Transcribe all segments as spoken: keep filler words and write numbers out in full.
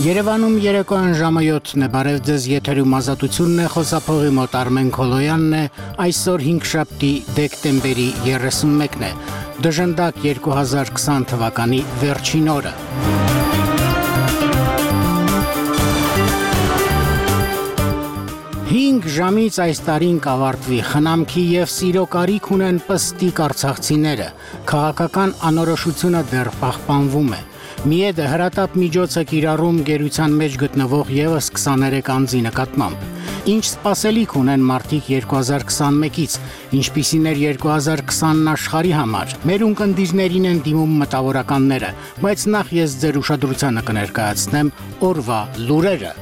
Երևանում երեկոյան ժամը յոթն է, բարև ձեզ, եթերում ազատությունն է, խոսափողի մոտ Արմեն Քոլոյանն է, այսօր հինգշաբթի դեկտեմբերի երեսունմեկն է, դժնդակ երկու հազար քսան թվականի վերջին օրը։ Հինգ ժամից այս տարին կավարտվի, խնամքի և սիրո կարիք ունեն պստիկ արցախցիները, քաղաքական անորոշությունը դեռ պահպանվում է։ Միեդը հրատապ միջոց է կիրառում գերության մեջ գտնվող ևս քսաներեք անձի նկատմամբ։ Ինչ սպասելիք ունեն մարդիկ երկու հազար քսանմեկից, ինչպիսին էր երկու հազար քսանն աշխարհի համար։ Մեր ունկնդիրներին են դիմում մտավորականները, բայց նախ ես ձեր ուշադրությանը կներկայացնեմ օրվա լուրերը։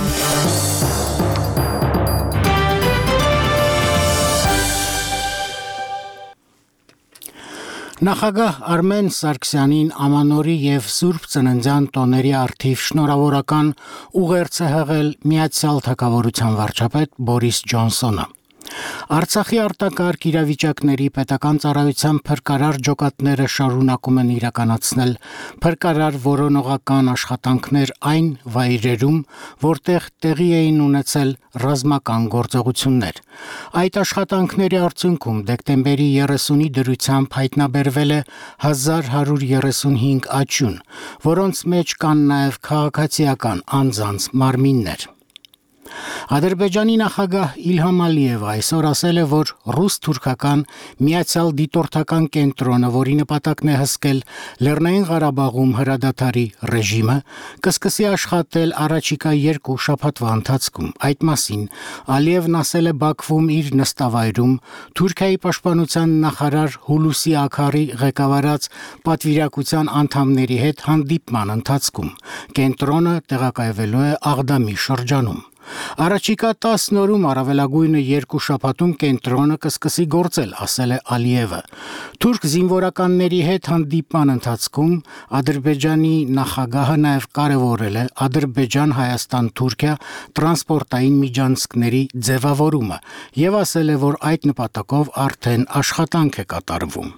Նախագահ Արմեն Սարգսյանին ամանորի և Սուրբ Ծննդյան տոների առթիվ շնորհավորական ուղերձ է հղել Միացյալ Թագավորության վարչապետ Բորիս Ջոնսոնը։ Արցախի արտակարգ իրավիճակների պետական ծառայության փրկարար ջոկատները շարունակում են իրականացնել փրկարար որոնողական աշխատանքներ այն վայրերում, որտեղ տեղի էին ունեցել ռազմական գործողություններ։ Այդ աշխատանքների արդյունքում դեկտեմբերի երեսունի դրությամբ հայտնաբերվել է հազար հարյուր երեսունհինգ աճյուն, որոնց մեջ կան նաև քաղաքացիական անձանց մարմիններ։ Ադրբեջանի նախագահ Իլհամ Ալիևը այսօր ասել է, որ ռուս-թուրքական միացյալ դիտորդական կենտրոնը, որի նպատակն է հսկել Լեռնային Ղարաբաղում հրադադարի ռեժիմը, կսկսի աշխատել առաջիկա երկու շաբաթվա ընթացքում։ Այդ մասին Ալիևն ասել է Բաքվում իր նստավայրում Թուրքիայի պաշտպանության նախարար Հուլուսի Աքարի ղեկավարած պատվիրակության անդամների հետ հանդիպման ընթացքում։ Կենտրոնը տեղակայվելու է Աղդամի շրջանում։ Առաջիկա տասն օրում առավելագույնը երկու շաբաթում կենտրոնը կսկսի գործել, ասել է Ալիևը։ Թուրք զինվորականների հետ հանդիպման ընթացքում Ադրբեջանի նախագահը նաև կարևորել է Ադրբեջան-Հայաստան-Թուրքիա տրանսպորտային միջանցքների ձևավորումը և ասել է, որ այդ նպատակով արդեն աշխատանք է կատարվում։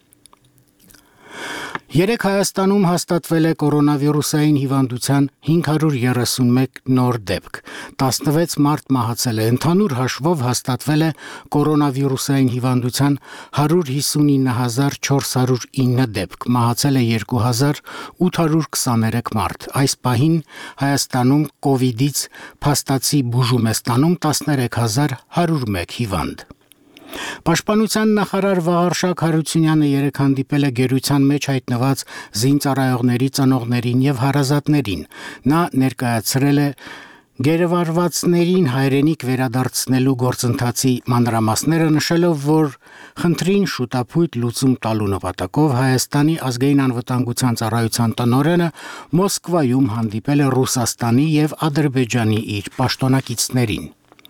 Երեկ Հայաստանում հաստատվել է կորոնավիրուսային հիվանդության հինգ հարյուր երեսունմեկ նոր դեպք, տասնվեց մարդ մահացել է, ընդհանուր հաշվով հաստատվել է կորոնավիրուսային հիվանդության հարյուր հիսունինը հազար չորս հարյուր ինը դեպք, մահացել է երկու հազար ութ հարյուր քսաներեք մարդ։ Այս պահին Հայաստանում կովիդից փաստացի բուժում է ստանում տասներեք հազար հարյուր մեկ հիվանդ։ Պաշտպանության նախարար Վաղարշակ Հարությունյանը երեկ հանդիպել է գերության մեջ հայտնված զինծառայողների ծնողներին և հարազատներին։ Նա ներկայացրել է գերեվարվածներին հայրենիք վերադարձնելու գործընթացի մանրամասները, նշելով, որ խնդրին շուտափույթ լուծում տալու նպատակով Հայաստանի ազգային անվտանգության ծառայության տնօրենը Մոսկվայում հանդիպել է Ռուսաստանի և Ադրբեջանի իր պաշտոնակիցներին։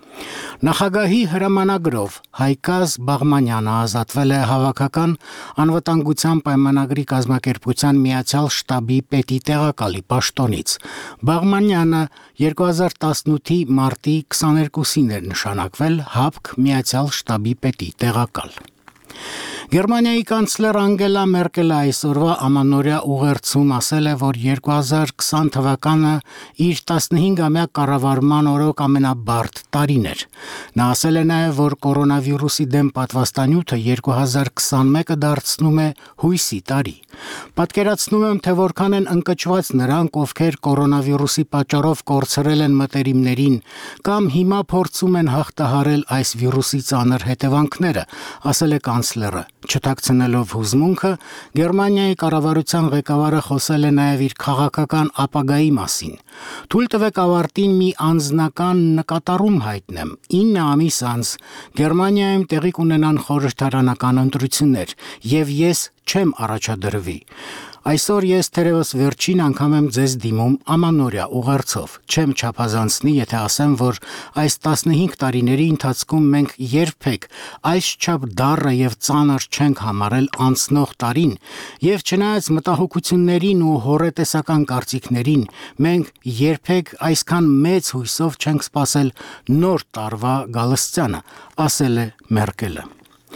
Նախագահի հրամանագրով Հայկազ Բաղմանյանը ազատվել է հավաքական անվտանգության պայմանագրի կազմակերպության միացյալ շտաբի պետի տեղակալի պաշտոնից։ Բաղմանյանը երկու հազար տասնութի մարտի քսաներկուսին էր նշանակվել ՀԱՊԿ միացյալ շտաբի պետի տեղակալ։ Գերմանիայի կանցլեր Անգելա Մերկելը այսօրվա ամանորյա ուղերձում ասել է, որ երկու հազար քսան թվականը իր տասնհինգամյա կառավարման օրոք ամենաբարդ տարին էր։ Նա ասել է նաև, որ կորոնավիրուսի դեմ պատվաստանյութը երկու հազար քսանմեկը դարձնում է հույսի տարի։ Պատկերացնում եմ, թե որքան են ընկճված նրանք, ովքեր կորոնավիրուսի պատճառով կորցրել են մտերիմներին կամ հիմա փորձում են հաղթահարել այս վիրուսի ծանր հետևանքները, ասել է կանցլերը։ Չթաքցնելով հուզմունքը, Գերմանիայի կառավարության ղեկավարը խոսել է նաև իր քաղաքական ապագայի մասին։ Թույլ տվեք ավարտին մի անձնական նկատառում հայտնեմ։ ինը ամիս անց Գերմանիայում տեղի կունենան խորհրդարանական ընտրություններ, և ես չեմ առաջադրվի։ Այսօր ես թերևս վերջին անգամ եմ ձեզ դիմում ամանորյա ուղերձով։ Չեմ չափազանցնի, եթե ասեմ, որ այս տասնհինգ տարիների ընթացքում մենք երբեք այսչափ դառը և ծանր չենք համարել անցնող տարին, և չնայած մտահոգություններին ու հոռետեսական կարծիքներին, մենք երբեք այսքան մեծ հույսով չենք սպասել նոր տարվա գալստյանը, ասել է Մերկելը։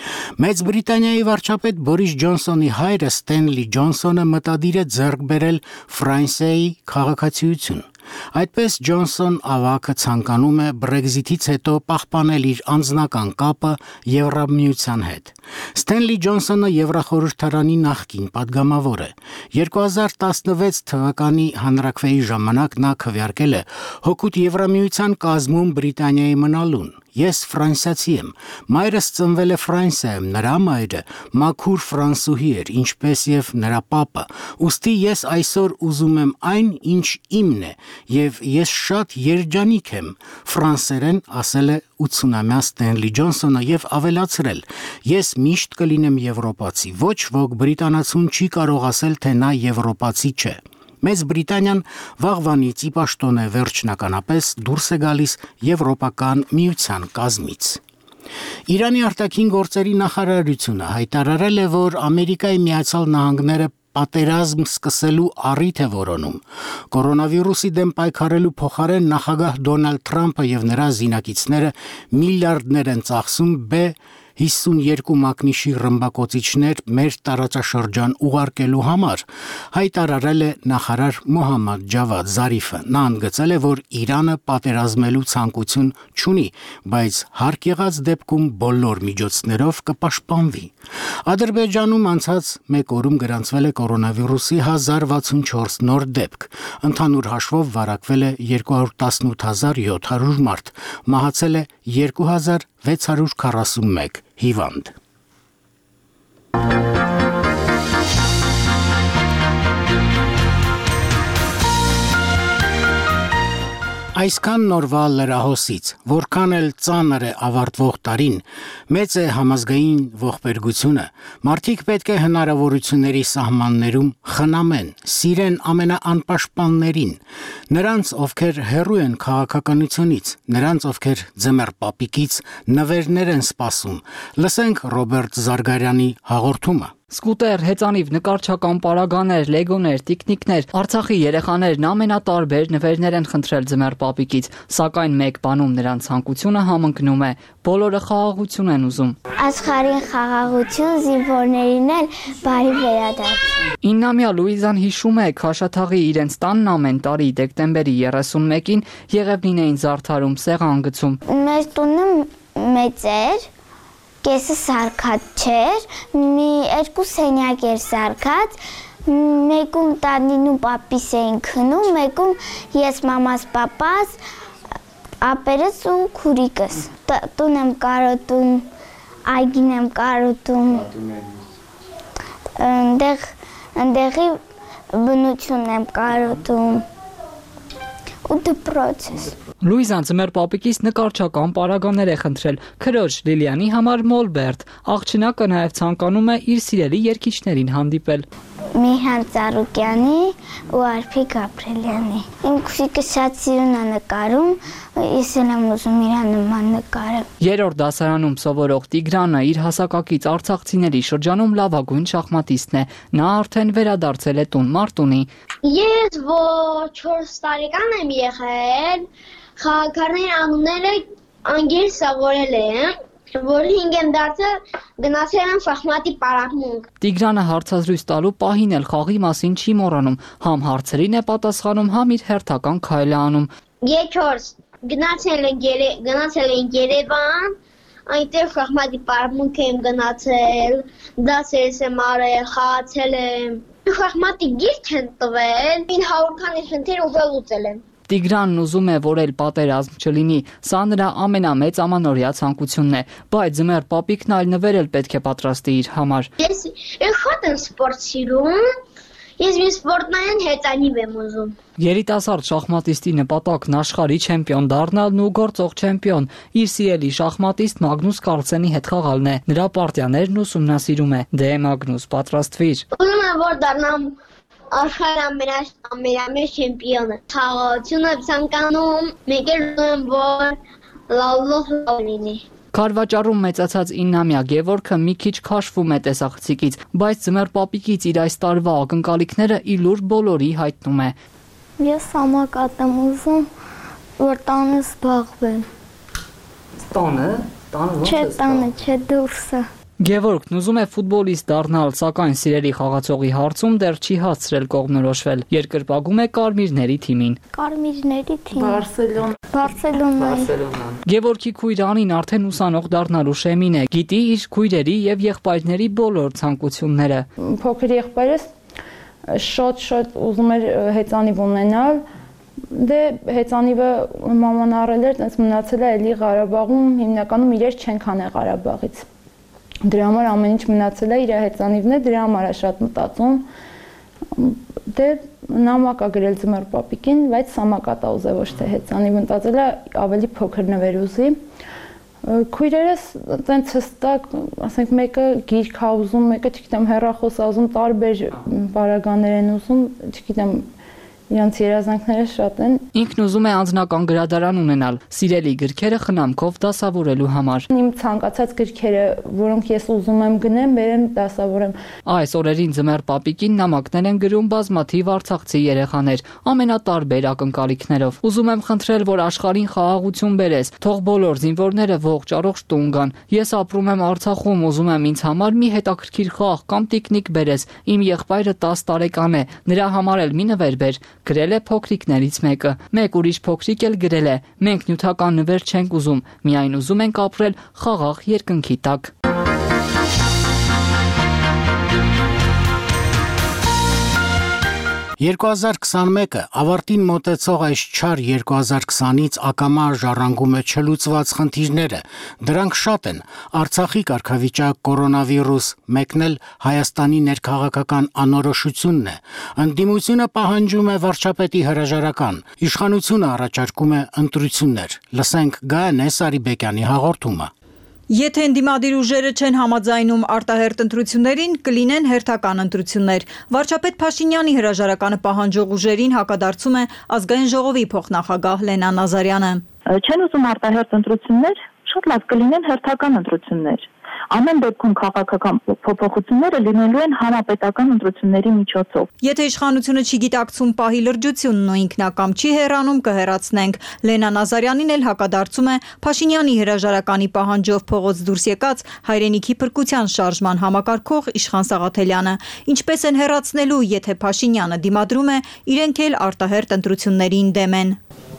Մեծ Բրիտանիայի վարչապետ Բորիս Ջոնսոնի հայրը Ստենլի Ջոնսոնը մտադիր է ձեռք բերել Ֆրանսիայի քաղաքացիություն։ Այդպես Ջոնսոն ավագը ցանկանում է Brexit-ից հետո պահպանել իր անձնական կապը Եվրամիության հետ։ Ստենլի Ջոնսոնը Եվրախորհրդարանի նախկին падգամավոր է։ երկու հազար տասնվեց թվականի հանրաքվեի ժամանակ նա քվեարկել է հօգուտ Եվրամիության կազմում Բրիտանիայի մնալուն։ Ես ֆրանսիացի եմ, մայրս ծնվել է Ֆրանսիայում, նրա մայրը մաքուր ֆրանսուհի էր, ինչպես եւ նրա պապը, ուստի ես այսօր ուզում եմ այն, ինչ իմն է, եւ ես շատ երջանիկ եմ, ֆրանսերեն ասել է ութսունամյա Ստենլի Ջոնսոնը եւ ավելացրել. Ես միշտ կլինեմ եվրոպացի, ոչ ոք բրիտանացուն չի կարող ասել, թե նա եվրոպացի չէ։ Մեծ Բրիտանիան վաղվանից ի պաշտոն է վերջնականապես դուրս է գալիս Եվրոպական միության կազմից։ Իրանի արտաքին գործերի նախարարությունը հայտարարել է, որ Ամերիկայի Միացյալ Նահանգները պատերազմ սկսելու առիթ է որոնում։ Կորոնավիրուսի դեմ պայքարելու փոխարեն նախագահ Դոնալդ Թրամփը եւ նրա զինակիցները միլիարդներ են ծախսում B հիսունյոթ մակնիշի ռմբակոծիչներ մեր տարածաշրջան ուղարկելու համար, հայտարարել է նախարար Մոհամմադ Ջավադ Զարիֆը։ Նա ընդգծել է, որ Իրանը պատերազմելու ցանկություն չունի, բայց հարկ եղած դեպքում բոլոր միջոցներով կպաշտպանվի։ Ադրբեջանում անցած մեկ օրում գրանցվել է կորոնավիրուսի հազար վաթսունչորս նոր դեպք։ Ընդհանուր հաշվով վարակվել է երկու հարյուր տասնութ հազար յոթ հարյուր մարդ, մահացել է երկու հազար վեց հարյուր քառասունմեկ հիվանդ։ Այսքան նորվա լրահոսից, որքան էլ ծանր է ավարտվող տարին, մեծ է համազգային ողբերգությունը, մարդիկ պետք է հնարավորությունների սահմաններում խնամեն, սիրեն ամենաանպաշտպաններին, նրանց, ովքեր հեռու են քաղաքականությունից, նրանց, ովքեր ձմեռ պապիկից նվերներ են սպասում, լսենք Ռոբերտ Զարգարյանի հաղորդումը։ Սկուտեր, հեծանիվ, նկարչական պարագաներ, լեգոներ, տիկնիկներ, Արցախի երեխաներն ամենատարբեր նվերներ են խնդրել ձմեռ պապիկից, սակայն մեկ բանում նրանց ցանկությունը համընկնում է, բոլորը խաղաղություն են ուզում։ Աշխարհին խաղաղություն, զինվորներին էլ բարի վերադարձ։ իննամյա Լուիզան հիշում է, Քաշաթաղի իրենց տանն ամեն տարի դեկտեմբերի երեսունմեկին Եղևնին էին զարդարում, սեղան գցում։ Մեր տունը մեծ էր, կեսը սարքած չէր, մի երկու սենյակ էր սարքած, մեկում տանին ու պապիս էին քնում, մեկում ես մամաս պապաս, ապերս ու քուրիկս։ Տուն եմ կարոտում, այգին եմ կարոտում, ընդեղի բնությունն եմ կարոտում ու դպրոցս։ Լուիզան ձմեռ պապիկից նկարչական պարագաներ է խնդրել, քրոջ Լիլիանի համար մոլբերտ, աղջնակը նաև ցանկանում է իր սիրելի երգիչներին հանդիպել։ Միհան Ծառուկյանի ու Արփիկ Գաբրելյանի։ Իմ քույրիկը շատ սիրուն է նկարում, ես էլ եմ ուզում իր նման նկարել։ Երրորդ դասարանում սովորող Տիգրանը իր հասակակից արցախցիների շրջանում լավագույն շախմատիստն է։ Նա արդեն վերադարձել է տուն Մարտունի։ Ես որ չորս տարեկան եմ եղել, խաղաքարների անունները անգիր սովորել եմ, որ հինգ եմ դարձել, գնացել եմ շախմատի պարապմունք։ Տիգրանը հարցազրույց տալու պահին էլ խաղի մասին չի մոռանում, համ հարցերին է պատասխանում, համ իր հերթական քայլը անում։ Երկրորդ գնացել ենք գնացել ենք Երևան, այնտեղ շախմատի պարապմունք եմ գնացել, դասերս եմ արել, խաղացել եմ։ Շախմատի գիրք են տվել, ինձ հարյուր քանի խնդիր ու լուծել եմ։ Տիգրանն ուզում է, որ էլ պատերազմ չլինի, սա նրա ամենամեծ ամանորյա ցանկությունն է, բայց ձմեռ պապիկն այլ նվեր էլ պետք է պատրաստի իր համար։ Ես շատ եմ սպորտ սիրում, ես մի սպորտնային հեծանիվ եմ ուզում։ Երիտասարդ շախմատիստի նպատակն աշխարհի չեմպիոն դառնալն ու գործող չեմպիոն, իր սիրելի շախմատիստ Մագնուս Կարլսենի հետ խաղալն է, նրա պարտիաներն ուսումնասիրում է։ Դե Մագնուս, պատրաստվիր։ Ուզում եմ, որ դառնամ աշխարհի ամենամեծ չեմպիոնը։ Խաղաղությունը ցանկանում, մեկ էլ ուզում որ լավ լինի։ Քարվաճառում մեծացած իննամյա Գևորգը մի քիչ քաշվում է տեսախցիկից, բայց ձմեռ պապիկից իր այս տարվա ակնկալիքները ի լուր բոլորի հայտնում է։ Ես սամակատ եմ ուզում, որ տանը զբաղվեմ։ Տանը, տանը ո՞նց է։ Չէ, տանը, չէ, դուրսը։ Գևորգն ուզում է ֆուտբոլիստ դառնալ, սակայն սիրելի խաղացողի հարցում դեռ չի հասցրել կողմնորոշվել։ Երկրպագում է կարմիրների թիմին։ Կարմիրների թիմ։ Բարսելոն։ Բարսելոնա։ Գևորգի քույր Անին արդեն ուսանող դառնալու շեմին է։ Գիտի իր քույրերի եւ եղբայրների բոլոր ցանկությունները։ Փոքր եղբայրս շատ-շատ ուզում էր հեծանիվ ունենալ։ Դե հեծանիվը մաման առել էր, այնպես մնացել է էլի Ղարաբաղում, հիմնականում իրեր չեն քանել Ղարաբաղից։ Դրա համար ամեն ինչ մնացել է իր հեծանիվն է, դրա համար է շատ մտածում։ Դե նամակ ա գրել ձմեռ պապիկին, բայց սամակատա ուզե ոչ թե հեծանիվ մտածել է ավելի փոքր նվեր ուզի։ Քույրերս տենց հստակ, ասենք մեկը գիրք ա ուզում, մեկը չգիտեմ հեռախոս ա ուզում, տարբեր պարագաներ են ուզում, չգիտեմ Իրանց երազանքները շատ են։ Ինքն ուզում է անձնական գրադարան ունենալ, սիրելի գրքերը խնամքով դասավորելու համար։ Իմ ցանկացած գրքերը, որոնք ես ուզում եմ գնեմ, բերեմ դասավորեմ։ Այս օրերին ձմեռ պապիկին նամակներ են գրում բազմաթիվ արցախցի երեխաներ, ամենատարբեր ակնկալիքներով։ Ուզում եմ խնդրել, որ աշխարհին խաղաղություն բերես, թող բոլոր զինվորները ողջ առողջ տուն գան։ Ես ապրում եմ Արցախում, ուզում եմ ինձ համար մի հետաքրքիր խաղ կամ տիկնիկ բերես։ Իմ եղբայրը տասը տարեկան է, նրա համար էլ մի նվեր բեր։ Գրել է փոքրիկներից մեկը։ Մեկ ուրիշ փոքրիկ էլ գրել է. Մենք նյութական նվեր չենք ուզում, միայն ուզում ենք ապրել խաղաղ երկնքի տակ։ երկու հազար քսանմեկը ավարտին մոտեցող այս չար երկու հազար քսանից ակամա ժառանգում է չլուծված խնդիրները։ Դրանք շատ են. Արցախի կարգավիճակ, կորոնավիրուս, մեկն էլ Հայաստանի ներքաղաքական անորոշությունն է։ Ընդդիմությունը պահանջում է վարչապետի հրաժարական, իշխանությունը առաջարկում է ընտրություններ։ Լսենք Գայանե Սարիբեկյանի հաղորդումը։ Եթե ընդդիմադիր ուժերը չեն համաձայնում արտահերթ ընտրություններին, կլինեն հերթական ընտրություններ։ Վարչապետ Փաշինյանի հրաժարականը պահանջող ուժերին հակադարձում է Ազգային ժողովի փոխնախագահ Լենա Նազարյանը։ Չեն ուզում արտահերթ ընտրություններ, շատ լավ կլինեն հերթական ընտրություններ։ Ամեն դեպքում քաղաքական փոփոխությունները լինելու են համապետական ընտրությունների միջոցով։ Եթե իշխանությունը չի գիտակցում պահի լրջությունն ու ինքնակամ չի հեռանում, կհեռացնենք։ Լենա Նազարյանին էլ հակադարձում է Փաշինյանի հրաժարականի պահանջով փողոց դուրս եկած հայրենիքի փրկության շարժման համակարգող Իշխան Սաղաթելյանը։ Ինչպես են հեռացնելու, եթե Փաշինյանը դիմադրում է, իրենք էլ արտահերթ ընտրություններին դեմ են։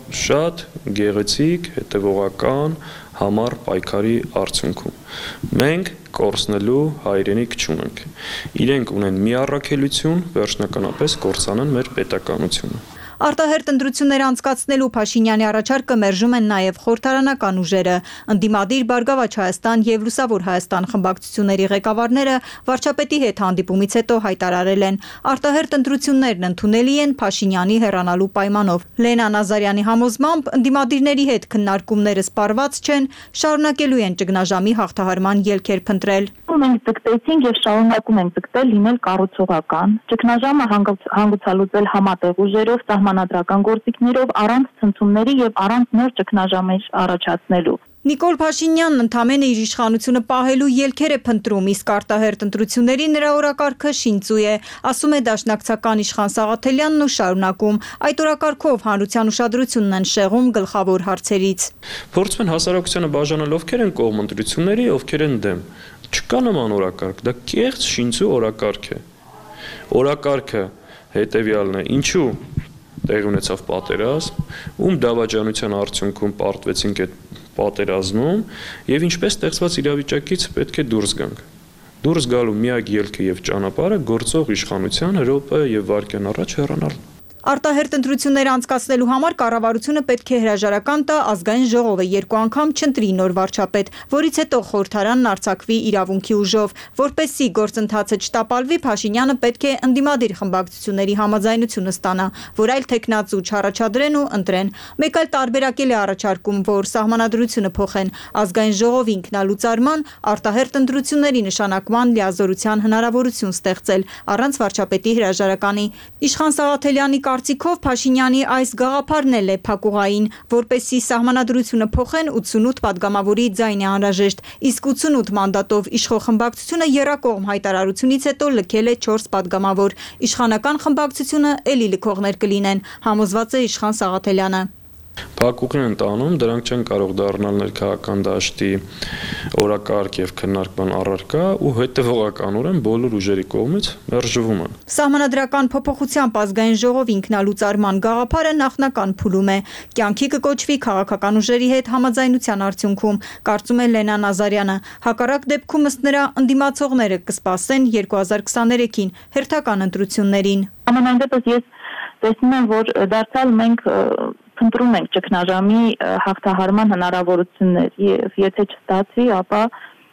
Շատ գեղեցիկ, հետևողական, համառ պայքարի արդյունքում մենք կորցնելու հայրենիք չունենք։ Իրենք ունեն մի առաքելություն, վերջնականապես կորցանեն մեր պետականությունը։ Արտահերթ ընտրություններ անցկացնելու Փաշինյանի առաջարկը մերժում են նաև խորհրդարանական ուժերը։ Ընդդիմադիր Բարգավաճ Հայաստան եւ Լուսավոր Հայաստան խմբակցությունների ղեկավարները վարչապետի հետ հանդիպումից հետո հայտարարել են, արտահերթ ընտրություններն ընդունելի են Փաշինյանի հեռանալու պայմանով։ Լենա Նազարյանի համոզմամբ ընդդիմադիրների հետ քննարկումները սպառված չեն, շարունակելու են ճգնաժամի հաղթահարման ելքեր փնտրել։ Մենք ձգտեցինք եւ շարունակում ենք ձգտել լինել կառուցողական, ճգնաժամը հանգուցալուծել համատեղ ուժերով, սահմանադրական գործիքներով, առանց ցնցումների եւ առանց նոր ճգնաժամեր առաջացնելու։ Նիկոլ Փաշինյանն ընդամենը իր իշխանությունը պահելու ելքեր է փնտրում, իսկ արտահերթ ընտրությունների նրա օրակարգը շինծու է, ասում է դաշնակցական Իշխան Սաղաթելյանն ու շարունակում։ Այդ օրակարգով հանրության ուշադրությունն են շեղում գլխավոր հարցերից։ Փորձում են հասարակությանը բաժանել ովքեր են կողմ ընտրությունների, ովքեր են դեմ։ Չկա նման օրակարգ, դա կեղծ շինծու օրակարգ է։ Օրակարգը հետևյալն է, ինչու տեղի ունեցավ պատերազմ, ում դավաճանության արդյունքում պարտվեցինք այդ պատերազմում եւ ինչպես ստեղծված իրավիճակից պետք է դուրս գանք։ Դուրս գալու միակ ելքը եւ ճանապարհը գործող իշխանության րոպե եւ վայրկյան առաջ հեռանալ։ Արտահերթ ընտրություններ անցկացնելու համար կառավարությունը պետք է հրաժարական տա Ազգային ժողովը երկու անգամ չընտրի նոր վարչապետ, որից հետո խորհրդարանն արձակվի իրավունքի ուժով, որպեսզի գործընթացը չտապալվի, Փաշինյանը պետք է ընդդիմադիր խմբակցությունների համաձայնությունը ստանա, որ այլ թեկնածու չառաջադրեն ու ընտրեն։ Մեկ այլ տարբերակել է առաջարկում, որ սահմանադրությունը փոխեն Ազգային ժողովի ինքնալուծարման, արտահերթ ընտրությունների նշանակման լիազորության հնարավորություն ստեղծել առանց վարչապետի հրաժարականի։ Իշխան Սաղաթելյանի կարծիքով Փաշինյանի այս գաղափարն էլ է փակուղային, որպեսզի սահմանադրությունը փոխեն ութսունութ պատգամավորի ձայն է անհրաժեշտ, իսկ ութսունութ մանդատով իշխող խմբակցությունը եռակողմ հայտարարությունից հետո լքել է չորս պատգամավոր, իշխանական խմբակցությունը էլի լքողներ կլինեն, համոզված է Իշխան Սաղաթելյանը։ Փակուղին են տանում, դրանք չեն կարող դառնալ ներքաղաքական դաշտի օրակարգ եւ քննարկման առարկա ու հետեւողականորեն բոլոր ուժերի կողմից մերժվում են։ Սահմանադրական փոփոխությամբ ազգային ժողովի ինքնալուծարման գաղափարը նախնական փուլում է։ Կյանքի կկոչվի քաղաքական ուժերի հետ համաձայնության արդյունքում, կարծում է Լենա Նազարյանը։ Հակառակ դեպքում ըստ նրա ընդդիմացողները կսպասեն երկու հազար քսաներեքին հերթական ընտրություններին։ Ամենայն դեպս ես տեսնում եմ, որ դարձյալ մենք փնտրում ենք ճգնաժամի հաղթահարման հնարավորություններ եւ եթե չստացվի, ապա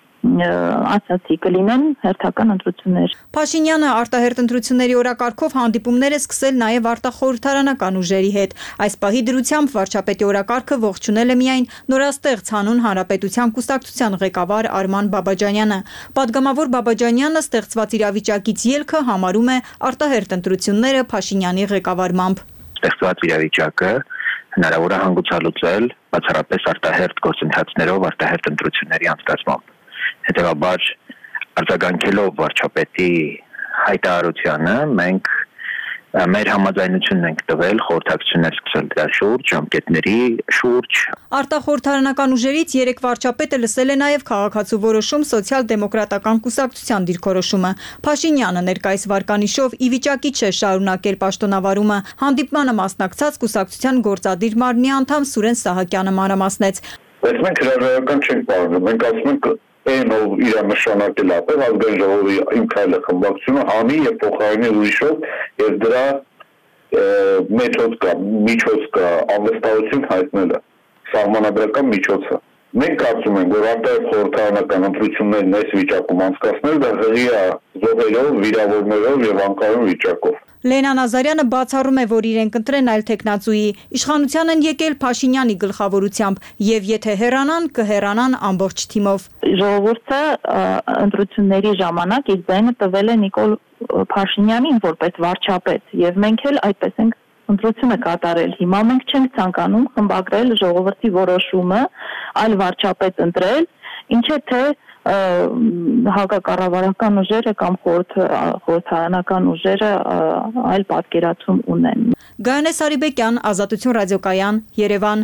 ասացի կլինեն հերթական ընտրություններ։ Փաշինյանը արտահերթ ընտրությունների օրակարգով հանդիպումներ է սկսել նաև արտախորհրդարանական ուժերի հետ։ Այս պահի դրությամբ վարչապետի օրակարգը ողջունել է միայն նորաստեղծ հանուն հանրապետության կուսակցության ղեկավար Արման Բաբաջանյանը։ Պատգամավոր Բաբաջանյանը ստեղծված իրավիճակից ելքը համարում է արտահերթ ընտրությունները Փաշինյանի ղեկավարմամբ։ Ստեղծված իրավիճակը հնարավոր է հանգուցալուծել բացառապես արտահերթ գործընթացներով, արտահերթ ընտրությունների անցկացմամբ։ Հետևաբար արձագանքելով վարչապետի հայտարարությանը մենք մեր համաձայնությունն ենք տվել խորհրդակցություններ սկսել դրա շուրջ, ժամկետների շուրջ։ Արտախորհրդարանական ուժերից երեք վարչապետը լսել է նաև քաղաքացու որոշում սոցիալ-դեմոկրատական կուսակցության դիրքորոշումը։ Փաշինյանը ներկայիս վարկանիշով ի վիճակի չէ շարունակել պաշտոնավարումը։ Հանդիպմանը մասնակցած կուսակցության գործադիր մարմնի անդամ Սուրեն Սահակյանը մանրամասնեց։ Բայց մենք հրաժարական չենք պահանջում, մենք ասում ենք այն ով իր նշանակել ապեր ազգային ժողովի իմ քայլը խմբակցությունը հանի եւ փոխարինի ուրիշով եւ դրա մեթոդ կա, միջոց կա, անվստահություն հայտնելը, սահմանադրական միջոցը։ Մենք կարծում ենք, որ արտահերթ խորհրդարանական ընտրություններն այս վիճակում անցկացնել դա հղի է զոհերով, վիրավորներով եւ անկայուն վիճակով։ Լենա Նազարյանը բացառում է, որ իրենք ընտրեն այլ տեխնացուի։ Իշխանության են եկել Փաշինյանի գլխավորությամբ եւ եթե հեռանան, կհեռանան ամբողջ թիմով։ Ժողովուրդը ընտրությունների ժամանակ իր ձայնը տվել է Նիկոլ Փաշինյանին որպես վարչապետ եւ մենք էլ այդպես ենք ընտրությունը կատարել։ Հիմա մենք չենք ցանկանում խմբագրել ժողովրդի որոշումը, այլ վարչապետ ընտրել, ինչը թե հակակառավարական ուժերը կամ խորհրդարանական ուժերը այլ պատկերացում ունեն։ Գայանե Սարիբեկյան, Ազատություն ռադիոկայան, Երևան։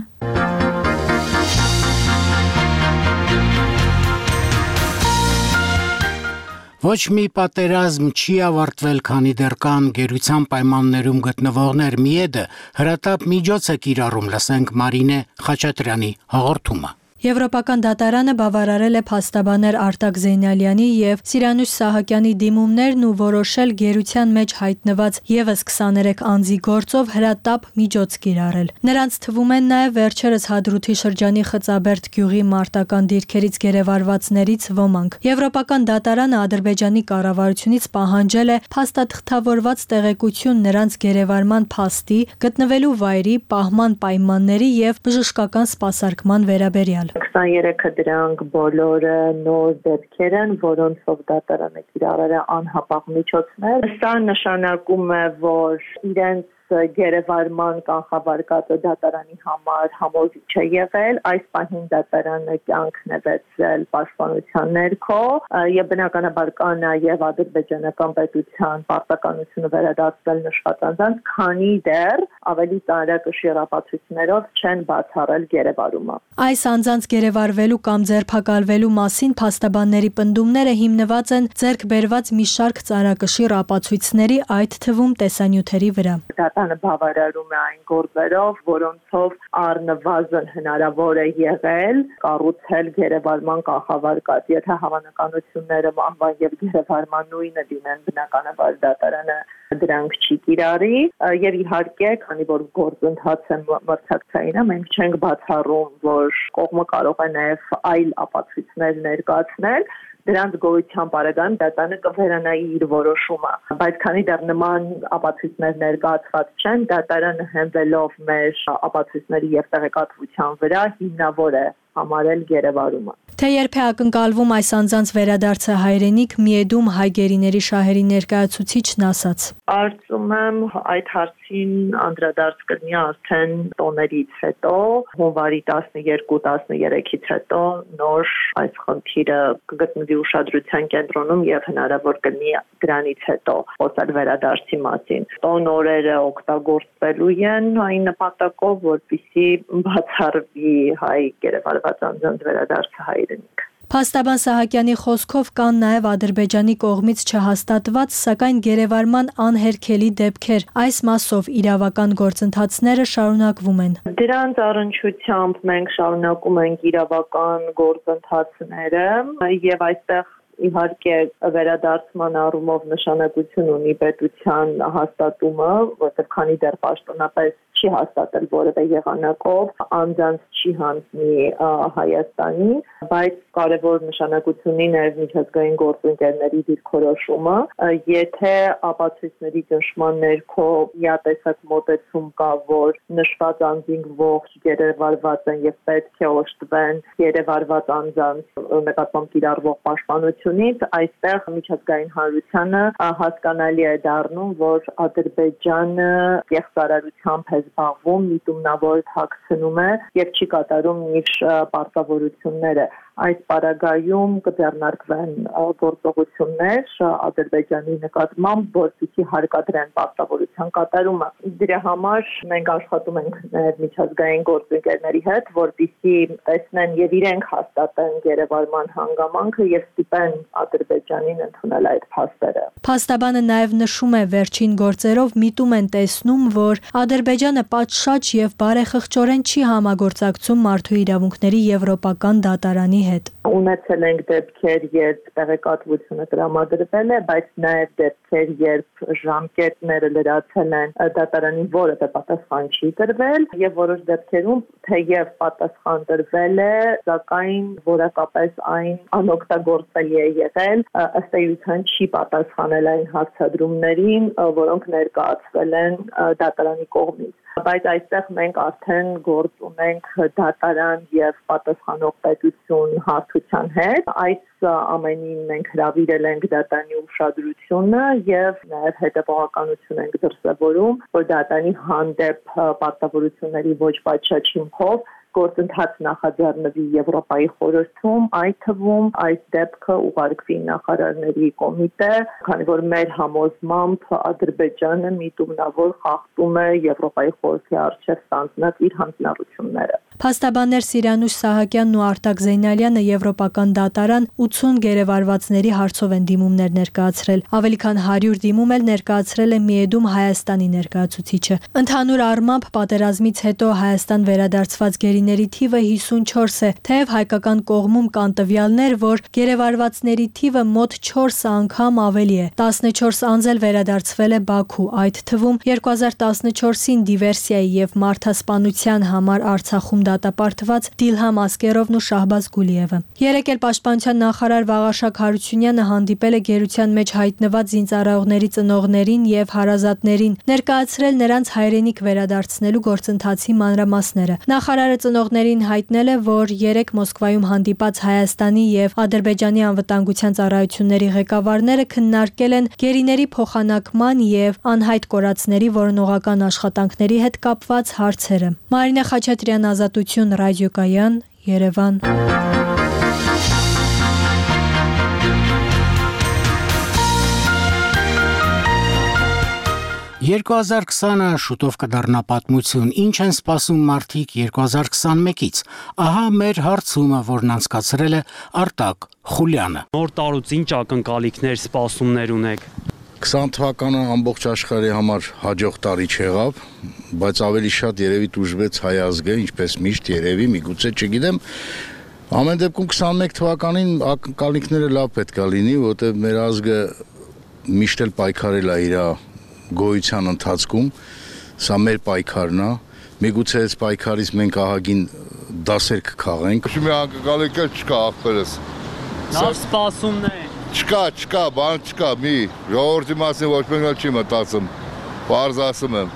Ոչ մի պատերազմ չի ավարտվել, քանի դեռ կան գերության պայմաններում գտնվողներ, միեդը հրատապ միջոց է կիրառում, լսենք Մարինե Խաչատրյանի հաղորդումը։ Եվրոպական դատարանը բավարարել է փաստաբաներ Արտակ Զեյնալյանի եւ Սիրանուշ Սահակյանի դիմումներն ու որոշել գերության մեջ հայտնված եւս քսաներեք անձի գործով հրատապ միջոց կիրառել։ Նրանց թվում են նաեւ վերջերս Հադրութի շրջանի Խծաբերդ գյուղի մարտական դիրքերից գերեվարվածներից ոմանք։ Եվրոպական դատարանը Ադրբեջանի կառավարությունից պահանջել է փաստաթղթավորված տեղեկություն նրանց գերեվարման փաստի, գտնվելու վայրի, պահման պայմանների եւ բժշկական սպասարկման վերաբերյալ։ քսաներեքը դրանք բոլորը նոր դեպքեր են, որոնցով դատարանը կիրառել է անհապաղ միջոցներ։ Սա նշանակում է, որ իրենց գերեվարման կանխավարկածը դատարանի համար համոզիչ է եղել, այս պահին դատարանը կյանքն է վերցրել պաշտպանության ներքո եւ բնականաբար կա նաեւ ադրբեջանական պետության պարտականությունը վերադարձնել նշված անձանց, քանի դեռ ավելի ծանրակշիռ ապացույցներով չեն բացառել գերեվարումը։ Այս անձանց գերեվարվելու կամ ձերբակալվելու մասին փաստաբանների պնդումները հիմնված են ձեռք բերված մի շարք ծանրակշիռ ապացույցների, այդ թվում տեսանյութերի վրա։ Դատարանը բավարարում է այն գործերով, որոնցով առնվազն հնարավոր է եղել կառուցել գերեվարման կանխավարկած։ Եթե հավանականությունները մահվան եւ գերեվարման նույնը դիմեն, բնականաբար դատարանը դրանք չի կիրառի եւ իհարկե, քանի որ գործընթացը մրցակցային է, մենք չենք բացառում, որ կողմը կարող է նաեւ այլ ապացույցներ ներկայացնել։ Դրանց գոյության բարեկան դատարանը կվերանայի իր որոշումը, բայց քանի դեռ նման ապացույցներ ներկայացված չեն, դատարանը հենվելով մեր ապացույցների եւ տեղեկատվության վրա հիմնավոր է համարել գերեվարումը։ Թե երբ է ակնկալվում այս անձանց վերադարձը հայրենիք, Միեդում հայ գերիների շահերի ներկայացուցիչն ասաց. Կարծում եմ այդ հարցին անդրադարձ կլինի արդեն տոներից հետո, հունվարի տասներկու տասներեքից հետո նոր այս խնդիրը կգտնվի ուշադրության կենտրոնում եւ հնարավոր կլինի դրանից հետո խոսել վերադարձի մասին։ Տոն օրերը օգտագործվելու են այն նպատակով, որպեսզի բացառվի հայ գերեվարված անձանց վերադարձը հայրենիք։ Փաստաբան Սահակյանի խոսքով կան նաև Ադրբեջանի կողմից չհաստատված, սակայն գերեվարման անհերքելի դեպքեր։ Այս մասով իրավական գործընթացները շարունակվում են։ Դրանց առնչությամբ մենք շարունակում ենք իրավական գործընթացները եւ այստեղ իհարկե վերադարձման առումով նշանակություն ունի պետության հաստատումը, որտեղ քանի դեռ պաշտոնապես չի հաստատել որևէ եղանակով, անձանց չի հանձնի Հայաստանի, բայց կարևոր նշանակություն ունի նաև միջազգային գործընկերների դիրքորոշումը, եթե ապացույցների ճնշման ներքո միատեսակ մոտեցում կա, որ նշված անձինք ողջ գերեվարված են եւ պետք է օժտվեն գերեվարված անձանց նկատմամբ կիրառվող պաշտպանությունից, այստեղ միջազգային հանրությանը հասկանալի է դառնում, որ Ադրբեջանը կեղծարարությամբ է զբաղվում, միտումնավոր թաքցնում է եւ չի կատարում իր պարտավորությունները։ Այս պարագայում կձեռնարկվեն գործողություններ Ադրբեջանի նկատմամբ, որպեսզի հարկադրեն պարտավորության կատարումը։ Դրա համար մենք աշխատում ենք նաև միջազգային գործընկերների հետ, որպեսզի տեսնեն եւ իրենք հաստատեն գերեվարման հանգամանքը եւ ստիպեն Ադրբեջանին ընդունել այդ փաստերը։ Փաստաբանը նաև նշում է, վերջին գործերով միտում են տեսնում, որ Ադրբեջանը պատշաճ եւ բարեխղճորեն չի համագործակցում մարդու իրավունքների եվրոպական դատարանի հետ։ Ունեցել ենք դեպքեր, երբ տեղեկատվությունը տրամադրվել է, բայց նաև դեպքեր, երբ ժամկետները լրացել են դատարանին, որևէ պատասխան չի տրվել, եւ որոշ դեպքերում թեև պատասխան տրվել է, սակայն որակապես այն անօգտագործելի է եղել, ըստ էության չի պատասխանել այն հարցադրումներին, որոնք ներկայացվել են դատարանի կողմից։ Բայց այստեղ մենք արդեն գործ ունենք դատարան եւ պատասխանող պետություն հարթության հետ։ Այս ամենին մենք հրավիրել ենք դատարանի ուշադրությունը եւ նաեւ հետեւողականություն ենք դրսեւորում, որ դատարանի հանդեպ պարտավորությունների ոչ պատշաճ հիմքով գործընթաց նախաձեռնվի Եվրոպայի խորհրդում, այդ թվում այս դեպքը ուղարկվի նախարարների կոմիտե, քանի որ մեր համոզմամբ Ադրբեջանը միտումնավոր խախտում է Եվրոպայի խորհրդի առջև ստանձնած իր հանձնառությունները։ Փաստաբաններ Սիրանուշ Սահակյանն ու Արտակ Զեյնալյանը Եվրոպական դատարան ութուն գերեվարվածների հարցով են դիմումներ ներկայացրել։ Ավելի քան հարյուր դիմում էլ ներկայացրել է Միեդում Հայաստանի ներկայացուցիչը։ Ընդհանուր առմամբ պատերազմից հետո Հայաստան վերադարձված գերիների թիվը հիսունչորս է, թեև հայկական կողմում կան տվյալներ, որ գերեվարվածների թիվը մոտ չորս անգամ ավելի է։ տասնչորս անձ էլ վերադարձվել է Բաքու, այդ թվում երկու հազար տասնչորսին դիվերսիայի եւ մարդասպանության համար Արցախում դատապարտված Դիլհամ Ասկերովն ու Շահբազ Գուլիևը։ Երեկ էլ Պաշտպանության նախարար Վաղաշակ Հարությունյանը հանդիպել է գերության մեջ հայտնված զինծառայողների ծնողներին եւ հարազատներին, ներկայացրել նրանց հայրենիք վերադարձնելու գործընթացի մանրամասները։ Նախարարը ծնողներին հայտնել է, որ երեկ Մոսկվայում հանդիպած Հայաստանի եւ Ադրբեջանի անվտանգության ծառայությունների ղեկավարները քննարկել են գերիների փոխանակման եւ անհայտ կորածների որոնողական աշխատանքների հետ կապված հարցերը։ Մարինե Խաչատրյան, Ազատություն, ռադիոկայան, Երևան։ երկու հազար քսանը շուտով կդառնա պատմություն, ինչ են սպասում մարդիկ երկու հազար քսանմեկից։ Ահա մեր հարցումը, որն անցկացրել է Արտակ Խուլյանը։ Նոր տարուց ինչ ակնկալիքներ, սպասումներ ունեք։ քսան թվականը ամբողջ աշխարհի համար հաջող տարի չեղավ, բայց ավելի շատ երևի տուժվեց հայ ազգը, ինչպես միշտ երևի, միգուցե չգիտեմ։ Ամեն դեպքում քսանմեկ թվականին ակնկալիքները լավ պետքա լինի, որտեղ մեր ազգը միշտ էլ պայքարել է իր գոյության ընթացքում, սա մեր պայքարն է, միգուցե այս պայքարից մենք ահագին դասեր կքաղենք։ Մի ակնկալիք չկա ախպերս։ Լավ սպասումներ։ Չկա, չկա, բան չկա, մի ժողովրդի մասին ոչ մեկ էլ չի մտածում, պարզ ասում եմ։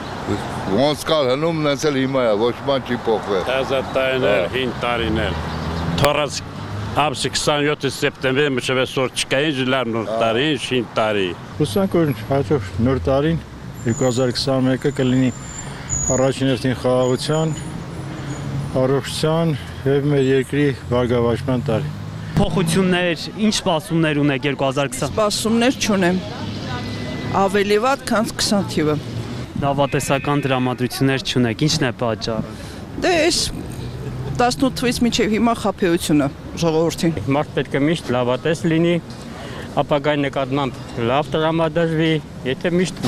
Ոնց կար հնում նենց էլ հիմա է, ոչ ման չի փոխվել։ Թազա տարիներ, հին տարիներ։ Թորած ամսի քսանյոթ սեպտեմբեր մինչև այսօր չկա ինչ լավ նոր տարի, ինչ տարի։ Հուսանք որ հաջող նոր տարին երկու հազար քսանմեկը կլինի առաջին հերթին խաղաղության, առողջության եւ մեր երկրի բարգավաճման տարի։ Փոխություններ, ինչ սպասումներ ունեք երկու հազար քսան։ Սպասումներ չունեմ։ Ավելի վատ, քան քսան թիվը։ Լավատեսական դրամատրություններ չունեք, ի՞նչն է պատճառը։ Դե այս տասնութ թվականից մինչև հիմա խաբեությունը ժողովրդին։ Մարդ պետք է միշտ լավատես լինի, ապագայի նկատմամբ լավ տրամադրվի, եթե միշտ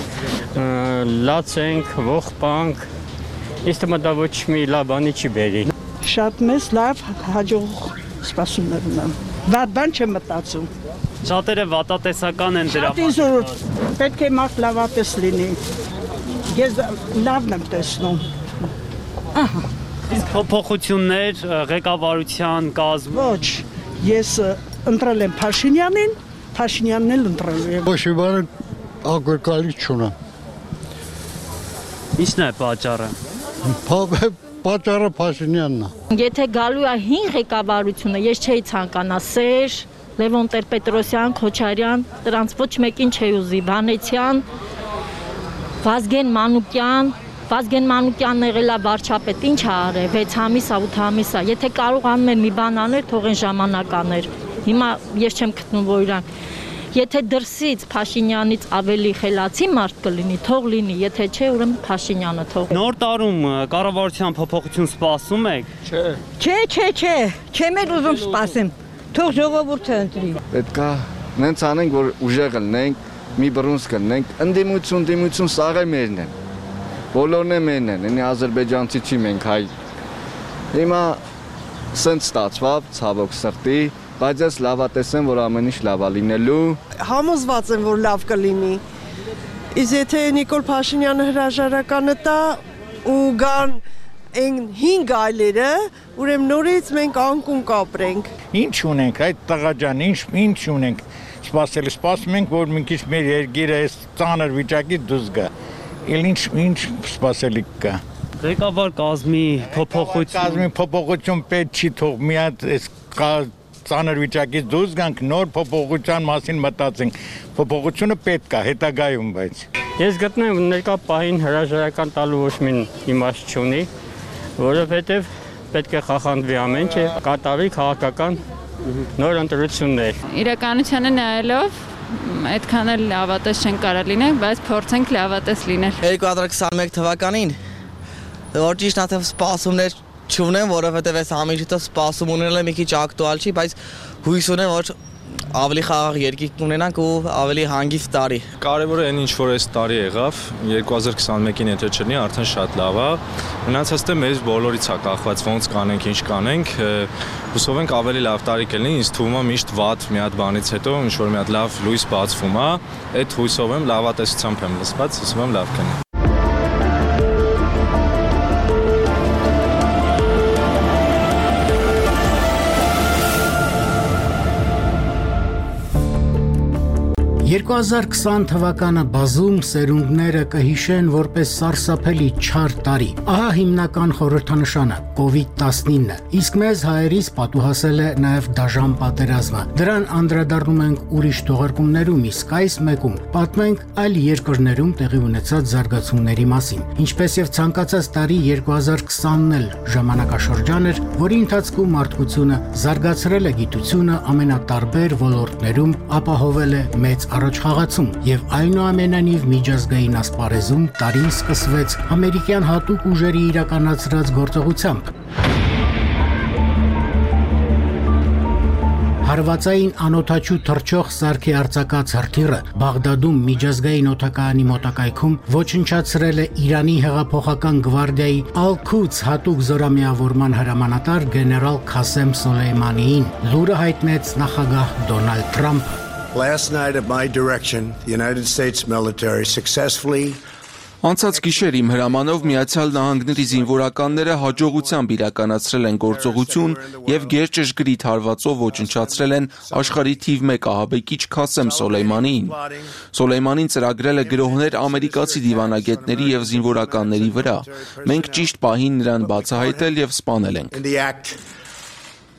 լացենք, ողբանք, ինձ թվում է դա ոչ մի լավ բանի չի բերի։ Շատ մեծ լավ հաջող սպասումներ ունեմ։ Վատ բան չեմ մտածում։ Շատերը վատատեսական են դրա։ Շատ ինձ պետք է մարդ լավատես լինի։ Ես լավն եմ տեսնում։ Ահա։ Իսկ փոփոխություններ ղեկավարության կազմ։ Ոչ, ես ընտրել եմ Փաշինյանին, Փաշինյանն էլ ընտրել եմ։ Ոչ մի բան ակրկալից չունեմ։ Ի՞նչն է պատճառը։ Պատճառը Փաշինյանն է։ Եթե գալու է հին ղեկավարությունը, ես չէի ցանկանա Սերժ, Լևոն Տեր-Պետրոսյան, Քոչարյան, դրանց ոչ մեկին չէի ուզի, Վանեցյան, Վազգեն Մանուկյան, Վազգեն Մանուկյանն եղել է վարչապետ, ինչ ա արել, վեց ամիս, ութ ամիս է, եթե կարողանում են մի բան անել, թող են ժամանակ աներ։ Հիմա ես չեմ գտնում, որ իրանք եթե դրսից Փաշինյանից ավելի խելացի մարդ կլինի, թող լինի, եթե չէ, ուրեմն Փաշինյանը թող։ Նոր տարում կառավարության փոփոխություն սպասում եք։ Չէ։ Չէ, չէ, չէ, չեմ էլ ուզում սպասեմ։ Թող ժողովուրդը ընտրի։ Պետք է նենց անենք, որ ուժեղ լինենք, մի բռունց կլինենք, ընդդիմություն, դիմություն սաղը մերն են։ Բոլորն է մերն են, ինի ադրբեջանցի չի մենք հայ։ Հիմա սենց ստացվավ, ցավոք սրտի, բայց ես լավատես եմ, որ ամեն ինչ լավ է լինելու։ Համոզված եմ, որ լավ կլինի։ Իսկ եթե Նիկոլ Փաշինյանը հրաժարականը տա ու գան այն հինգ այլերը, ուրեմն նորից մենք անկում կապրենք։ Ինչ ունենք, այդ տղա ջան, ինչ ինչ ունենք։ Սպասել, սպասում ենք, որ մի քիչ մեր երկիրը այս ծանր վիճակից դուրս գա։ Էլ ինչ ինչ սպասելիք կա։ Ղեկավար կազմի փոփոխություն։ Կազմի փոփոխություն պետք չի, թող մի հատ այս ծանր վիճակից դուրս գանք, նոր փոփոխության մասին մտածենք։ Փոփոխությունը պետք է հետագայում, բայց ես գտնեմ ներկա պահին հրաժարական տալու ոչ մի իմաստ չունի, որովհետև պետք է խախանվի ամեն ինչ, կատարվի քաղաքական նոր ընտրություններ։ Իրականությանը նայելով այդքան էլ լավատես չեն կարող լինել, բայց փորձենք լավատես լինել։ երկու հազար քսանմեկ թվականին որ ճիշտ ասեմ սպասումներ չունեմ, որովհետև այս ամիջը սպասում ունենալը մի քիչ ակտուալ չի, բայց հույս ունեմ, որ ավելի խաղաղ երկիր ունենանք ու ավելի հանգիստ տարի։ Կարևորը այն ինչ որ այս տարի եղավ, երկու հազար քսանմեկին եթե չլինի, արդեն շատ լավ է։ Մնացածը դե մեզ բոլորից է կախված ոնց կանենք, ինչ կանենք։ Հուսով ենք ավելի լավ տարի կլինի, ինձ թվում է միշտ վատ մի հատ բանից հետո ինչ որ մի հատ լավ լույս բացվում է, այդ հույսով եմ լավատեսությամբ եմ լսված, հուսով եմ լավ կլինի։ երկու հազար քսան թվականը բազում սերունդները կհիշեն որպես սարսափելի չար տարի։ Ահա հիմնական խորհրդանշանը՝ կովիդ տասնինը, իսկ մեզ հայերիս պատուհասել է նաև դաժան պատերազմը։ Դրան անդրադառնում ենք ուրիշ թողարկումներում, իսկ այս մեկում պատմենք այլ երկրներում տեղի ունեցած զարգացումների մասին։ Ինչպես եւ ցանկացած տարի երկու հազար քսանն էլ ժամանակաշրջան էր, որի ընթացքում մարդկությունը զարգացրել է գիտությունը ամենատարբեր ոլորտներում, ապահովել է մեծ առաջխաղացում եւ այնուամենայնիվ միջազգային ասպարեզում տարին սկսվեց ամերիկյան հատուկ ուժերի իրականացրած գործողությամբ։ Հարվածային անօթաչու թռչող սարքի արձակած հրթիռը Բաղդադում միջազգային օդակայանի մոտակայքում ոչնչացրել է Իրանի հեղափոխական գվարդիայի Ալ-Քուդս հատուկ զորամիավորման հրամանատար գեներալ Քասեմ Սոլեյմանիին, լուրը հայտնեց նախագահ Դոնալդ Թրամփը։ Last night at my direction, the United States military successfully Անցած գիշեր իմ հրամանով Միացյալ Նահանգների զինվորականները հաջողությամբ իրականացրել են գործողություն եւ գերճշգրիտ հարվածով ոչնչացրել են աշխարհի թիվ մեկ ահաբեկիչ Քասեմ Սոլեյմանիին։ Սոլեյմանին ծրագրել է գրոհներ ամերիկացի դիվանագետների եւ զինվորականների վրա։ Մենք ճիշտ պահին նրան բացահայտել եւ սպանել ենք։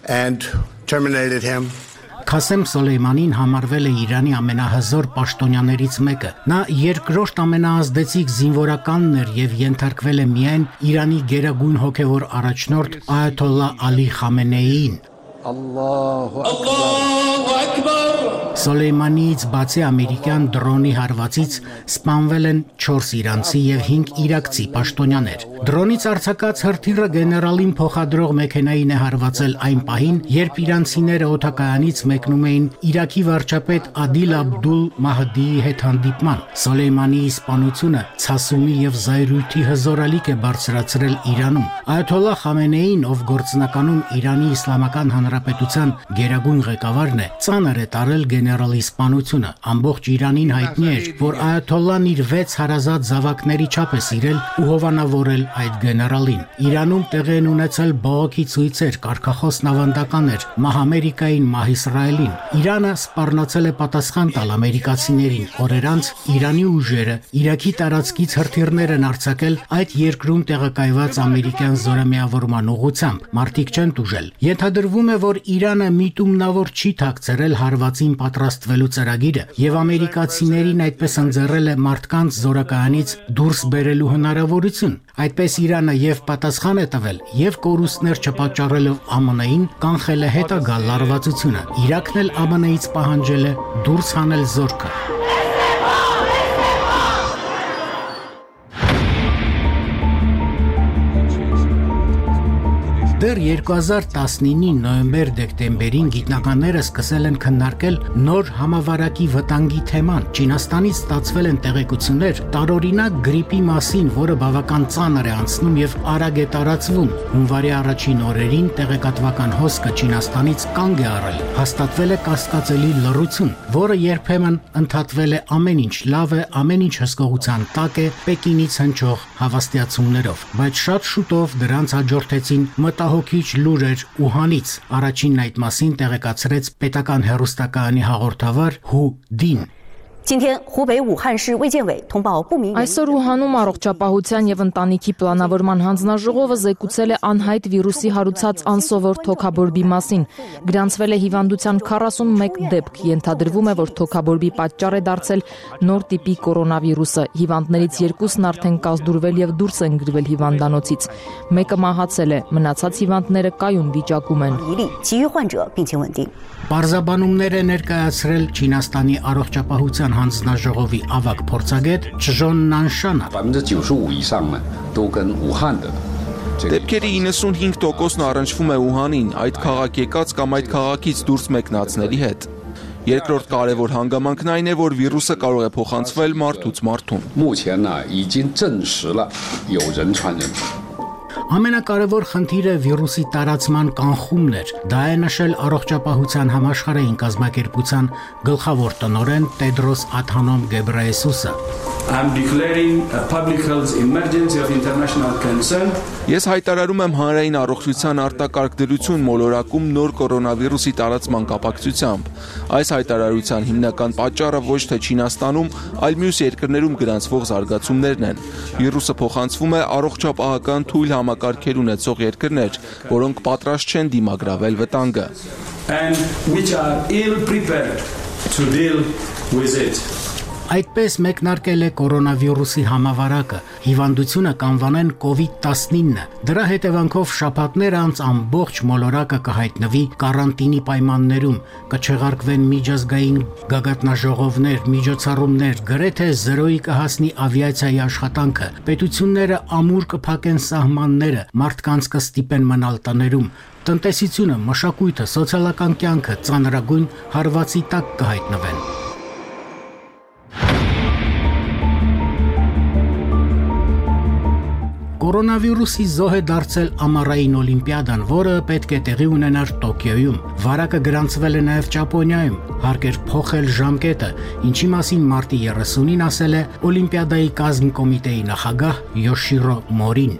and terminated him. Քասեմ Սոլեյմանին համարվել է Իրանի ամենահզոր պաշտոնյաներից մեկը։ Նա երկրորդ ամենաազդեցիկ զինվորականն էր եւ ենթարկվել է միայն Իրանի գերագույն հոգեվոր առաջնորդ Այաթոլլա Ալի Խամենեիին։ Ալլահու ակբար։ Սոլեյմանիից բացի ամերիկյան դրոնի հարվածից սպանվել են չորս իրանցի եւ հինգ իրաքցի պաշտոնյաներ։ Դրոնից արձակած հրթիռը գեներալին փոխադրող մեքենային է հարվածել այն պահին, երբ իրանցիները օդակայանից մեկնում էին Իրաքի վարչապետ Ադիլ Աբդուլ Մահդիի հետ հանդիպման։ Սոլեյմանիի սպանությունը ցասումի եւ զայրույթի հզորալիք է բարձրացրել Իրանում։ Այաթոլլա Խամենեին, ով գործնականում Իրանի Իսլամական Հանրապետության գերագույն ղեկավարն է, ծանր է տարել գեներալի սպանությունը։ Ամբողջ Իրանին հայտնի էր, որ Այաթոլլան իր վեց հարազատ զավակների չափ է սիրել ու հովանավորել այդ գեներալին։ Իրանում տեղի են ունեցել բողոքի ցույցեր, կարգախոսն ավանդական էր՝ մահ Ամերիկային, մահ Իսրայելին։ Իրանը սպառնացել է պատասխան տալ ամերիկացիներին։ Օրեր անց Իրանի ուժերը Իրաքի տարածքից հրթիռներ են արձակել այդ երկրում տեղակայված ամերիկյան զորամիավորման ուղղությամբ։ Մարդիկ չեն տուժել։ Ենթադրվում է, որ Իրանը միտումնավոր չի թաքցրել հարվածին պատրաստվելու ծրագիրը եւ ամերիկացիներին այդպես ընձեռել է մարդկանց զորակայանից դուրս բերելու հնարավորություն։ Այդպես Իրանը եւ պատասխան է տվել եւ կորուստներ չպատճառելով ԱՄՆ-ին կանխել է հետագա լարվածությունը։ Իրաքն էլ ԱՄՆ-ից պահանջել է դուրս հանել զորքը։ Դեռ երկու հազար տասնինի նոյեմբեր-դեկտեմբերին գիտնականները սկսել են քննարկել նոր համավարակի վտանգի թեման։ Չինաստանից ստացվել են տեղեկություններ տարօրինակ գրիպի մասին, որը բավական ծանր է անցնում եւ արագ է տարածվում։ Հունվարի առաջին օրերին տեղեկատվական հոսքը Չինաստանից կանգ է առել։ Հաստատվել է կասկածելի լռություն, որը երբեմն ընդհատվել է ամեն ինչ լավ է, ամեն ինչ հսկողության տակ է Պեկինից հնչող հավաստիացումներով, բայց շատ շուտով դրանց հաջորդեցին մտահոգիչ լուրեր Ուհանից։ Առաջինն այդ մասին տեղեկացրեց պետական հեռուստակայանի հաղորդավար Հու Դին։ Այսօր Ուհանում առողջապահության եւ ընտանիքի պլանավորման հանձնաժողովը զեկուցել է անհայտ վիրուսի հարուցած անսովոր թոքաբորբի մասին։ Գրանցվել է հիվանդության քառասունմեկ դեպք, ենթադրվում է, որ թոքաբորբի պատճառ է դարձել նոր տիպի կորոնավիրուսը։ Հիվանդներից երկուսն արդեն կազդուրվել եւ դուրս են գրվել հիվանդանոցից։ Մեկը մահացել է, մնացած հիվանդները կայուն վիճակում են։ Պարզաբանումներ է ներկայացրել Չինաստանի առողջապահության հանձնաժողովի ավագ փորձագետ Չժոն Նանշանը։ Դեպքերի իննսունհինգ տոկոսն առնչվում է Ուհանին, այդ քաղաք եկած կամ այդ քաղաքից դուրս մեկնածների հետ։ Երկրորդ կարևոր հանգամանքն այն է, որ վիրուսը կարող է փոխանցվել մարդուց մարդուն։ Ամենակարևոր խնդիրը վիրուսի տարածման կանխումն էր։ Դա է նշել առողջապահության համաշխարհային կազմակերպության գլխավոր տնօրեն Տեդրոս Ադհանոմ Գեբրեյեսուսը։ Ես հայտարարում եմ հանրային առողջության արտակարգ դրություն մոլորակում նոր կորոնավիրուսի տարածման կապակցությամբ։ Այս հայտարարության հիմնական պատճառը ոչ թե Չինաստանում, այլ մյուս երկրներում գրանցվող զարգացումներն են։ Վիրուսը փոխանցվում է առողջապահական թույլ համակարգեր ունեցող երկրներ, որոնք պատրաստ չեն դիմագրավել վտանգը։ Այդպես մեկնարկել է կորոնավիրուսի համավարակը։ Հիվանդությունը կանվանեն կովիդ տասնինը։ Դրա հետևանքով շաբաթներ անց ամբողջ մոլորակը կհայտնվի կարանտինի պայմաններում, կչեղարկվեն միջազգային գագաթնաժողովներ, միջոցառումներ, գրեթե զրոյի կհասնի ավիացիայի աշխատանքը։ Պետությունները ամուր կփակեն սահմանները, մարդկանց կստիպեն մնալ տներում։ Տնտեսությունը, մշակույթը, սոցիալական կյանքը ծանրագույն հարվածի տակ կհայտնվեն։ Կորոնավիրուսի զոհ է դարձել ամառային օլիմպիադան, որը պետք է տեղի ունենար Տոկիոյում։ Վարակը գրանցվել է նաև Ճապոնիայում, հարկ էր փոխել ժամկետը, ինչի մասին մարտի երեսունին ասել է Օլիմպիադայի կազմկոմիտեի նախագահ Յոշիրո Մորին։